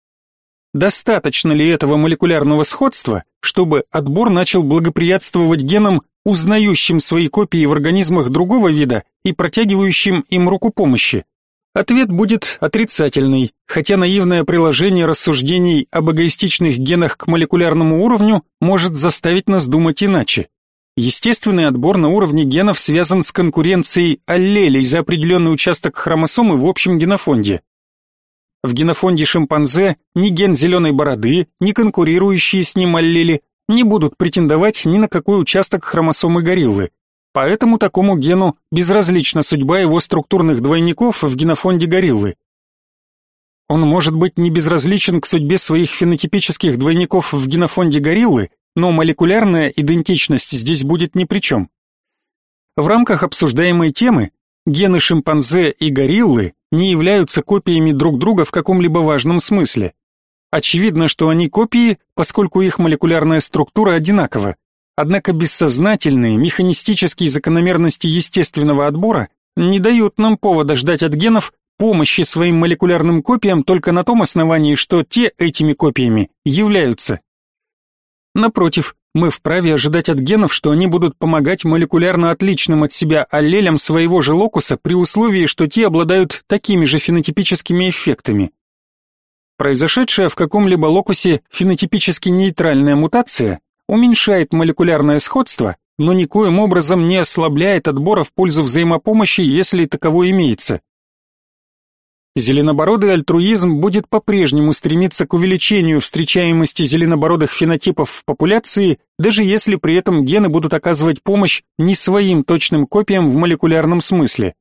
Достаточно ли этого молекулярного сходства, чтобы отбор начал благоприятствовать генам, узнающим свои копии в организмах другого вида и протягивающим им руку помощи? Ответ будет отрицательный, хотя наивное приложение рассуждений об эгоистичных генах к молекулярному уровню может заставить нас думать иначе. Естественный отбор на уровне генов связан с конкуренцией аллелей за определенный участок хромосомы в общем генофонде. В генофонде шимпанзе ни ген зеленой бороды, ни конкурирующие с ним аллели не будут претендовать ни на какой участок хромосомы гориллы. Поэтому такому гену безразлична судьба его структурных двойников в генофонде гориллы. Он может быть не безразличен к судьбе своих фенотипических двойников в генофонде гориллы, но молекулярная идентичность здесь будет ни при чем. В рамках обсуждаемой темы гены шимпанзе и гориллы не являются копиями друг друга в каком-либо важном смысле. Очевидно, что они копии, поскольку их молекулярная структура одинакова. Однако бессознательные механистические закономерности естественного отбора не дают нам повода ждать от генов помощи своим молекулярным копиям только на том основании, что те этими копиями являются. Напротив, мы вправе ожидать от генов, что они будут помогать молекулярно отличным от себя аллелям своего же локуса при условии, что те обладают такими же фенотипическими эффектами. Произошедшая в каком-либо локусе фенотипически нейтральная мутация уменьшает молекулярное сходство, но никоим образом не ослабляет отбора в пользу взаимопомощи, если таково имеется. Зеленобородый альтруизм будет по-прежнему стремиться к увеличению встречаемости зеленобородых фенотипов в популяции, даже если при этом гены будут оказывать помощь не своим точным копиям в молекулярном смысле.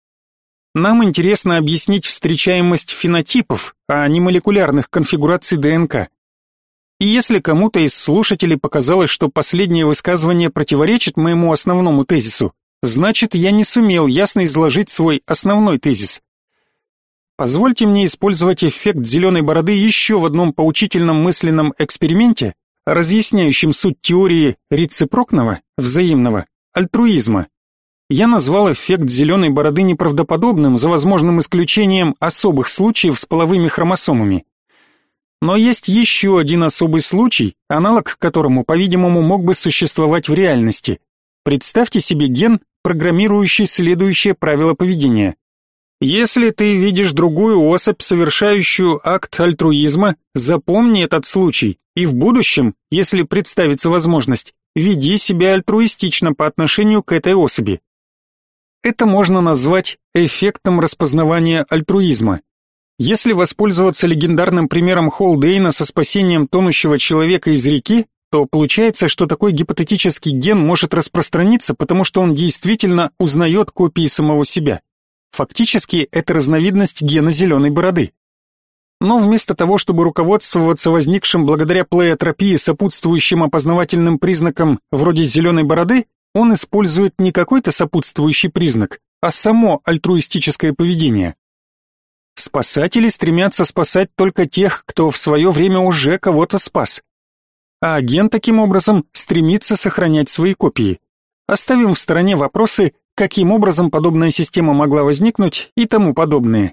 Нам интересно объяснить встречаемость фенотипов, а не молекулярных конфигураций ДНК. И если кому-то из слушателей показалось, что последнее высказывание противоречит моему основному тезису, значит, я не сумел ясно изложить свой основной тезис. Позвольте мне использовать эффект зеленой бороды еще в одном поучительном мысленном эксперименте, разъясняющем суть теории рецепрокного, взаимного, альтруизма. Я назвал эффект зеленой бороды неправдоподобным за возможным исключением особых случаев с половыми хромосомами. Но есть еще один особый случай, аналог которому, по-видимому, мог бы существовать в реальности. Представьте себе ген, программирующий следующее правило поведения. Если ты видишь другую особь, совершающую акт альтруизма, запомни этот случай, и в будущем, если представится возможность, веди себя альтруистично по отношению к этой особи. Это можно назвать эффектом распознавания альтруизма. Если воспользоваться легендарным примером Холдейна со спасением тонущего человека из реки, то получается, что такой гипотетический ген может распространиться, потому что он действительно узнает копии самого себя. Фактически, это разновидность гена зеленой бороды. Но вместо того, чтобы руководствоваться возникшим благодаря плеотропии сопутствующим опознавательным признаком вроде зеленой бороды, он использует не какой-то сопутствующий признак, а само альтруистическое поведение. Спасатели стремятся спасать только тех, кто в свое время уже кого-то спас. А агент таким образом стремится сохранять свои копии. Оставим в стороне вопросы, каким образом подобная система могла возникнуть и тому подобное.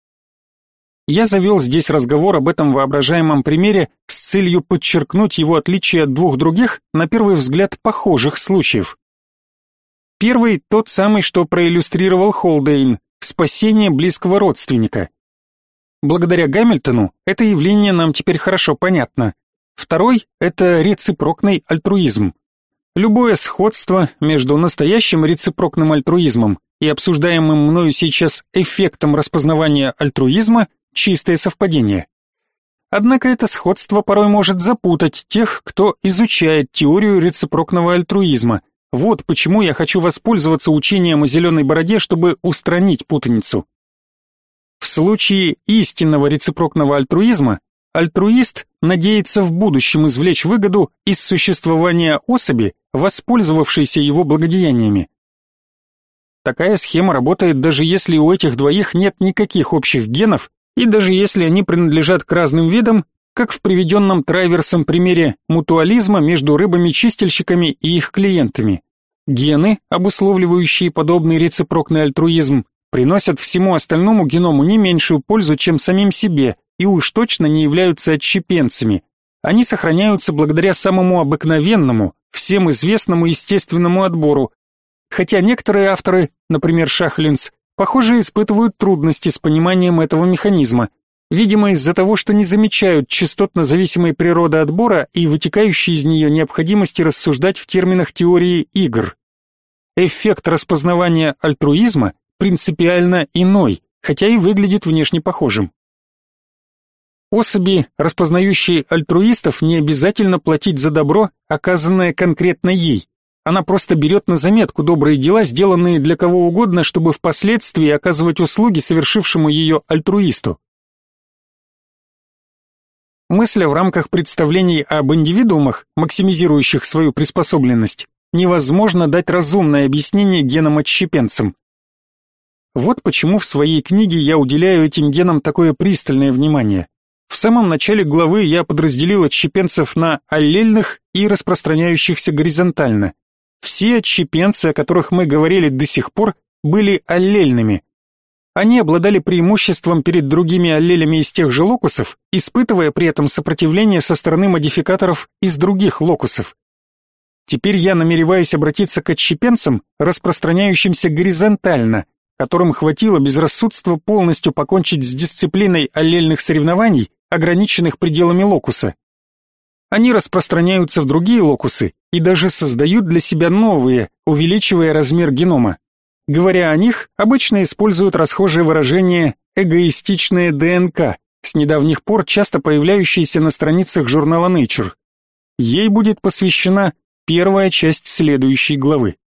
Я завел здесь разговор об этом воображаемом примере с целью подчеркнуть его отличие от двух других, на первый взгляд, похожих случаев. Первый – тот самый, что проиллюстрировал Холдейн – спасение близкого родственника. Благодаря Гамильтону это явление нам теперь хорошо понятно. Второй – это рецепрокный альтруизм. Любое сходство между настоящим рецепрокным альтруизмом и обсуждаемым мною сейчас эффектом распознавания альтруизма – чистое совпадение. Однако это сходство порой может запутать тех, кто изучает теорию рецепрокного альтруизма. Вот почему я хочу воспользоваться учением о зеленой бороде, чтобы устранить путаницу. В случае истинного рецепрокного альтруизма альтруист надеется в будущем извлечь выгоду из существования особи, воспользовавшейся его благодеяниями. Такая схема работает даже если у этих двоих нет никаких общих генов, и даже если они принадлежат к разным видам, как в приведенном Трайверсом примере мутуализма между рыбами-чистильщиками и их клиентами. Гены, обусловливающие подобный рецепрокный альтруизм, приносят всему остальному геному не меньшую пользу, чем самим себе, и уж точно не являются отщепенцами. Они сохраняются благодаря самому обыкновенному, всем известному естественному отбору, хотя некоторые авторы, например, Шахлинс, похоже, испытывают трудности с пониманием этого механизма, видимо, из-за того, что не замечают частотно-зависимой природы отбора и вытекающей из нее необходимости рассуждать в терминах теории игр. Эффект распознавания альтруизма принципиально иной, хотя и выглядит внешне похожим. Особи, распознающие альтруистов, не обязательно платить за добро, оказанное конкретно ей. Она просто берет на заметку добрые дела, сделанные для кого угодно, чтобы впоследствии оказывать услуги совершившему ее альтруисту. Мысля в рамках представлений об индивидуумах, максимизирующих свою приспособленность, невозможно дать разумное объяснение генам-отщепенцам. Вот почему в своей книге я уделяю этим генам такое пристальное внимание. В самом начале главы я подразделил отщепенцев на аллельных и распространяющихся горизонтально. Все отщепенцы, о которых мы говорили до сих пор, были аллельными. Они обладали преимуществом перед другими аллелями из тех же локусов, испытывая при этом сопротивление со стороны модификаторов из других локусов. Теперь я намереваюсь обратиться к отщепенцам, распространяющимся горизонтально, которым хватило безрассудства полностью покончить с дисциплиной аллельных соревнований, ограниченных пределами локуса. Они распространяются в другие локусы и даже создают для себя новые, увеличивая размер генома. Говоря о них, обычно используют расхожее выражение «эгоистичная ДНК», с недавних пор часто появляющееся на страницах журнала Nature. Ей будет посвящена первая часть следующей главы.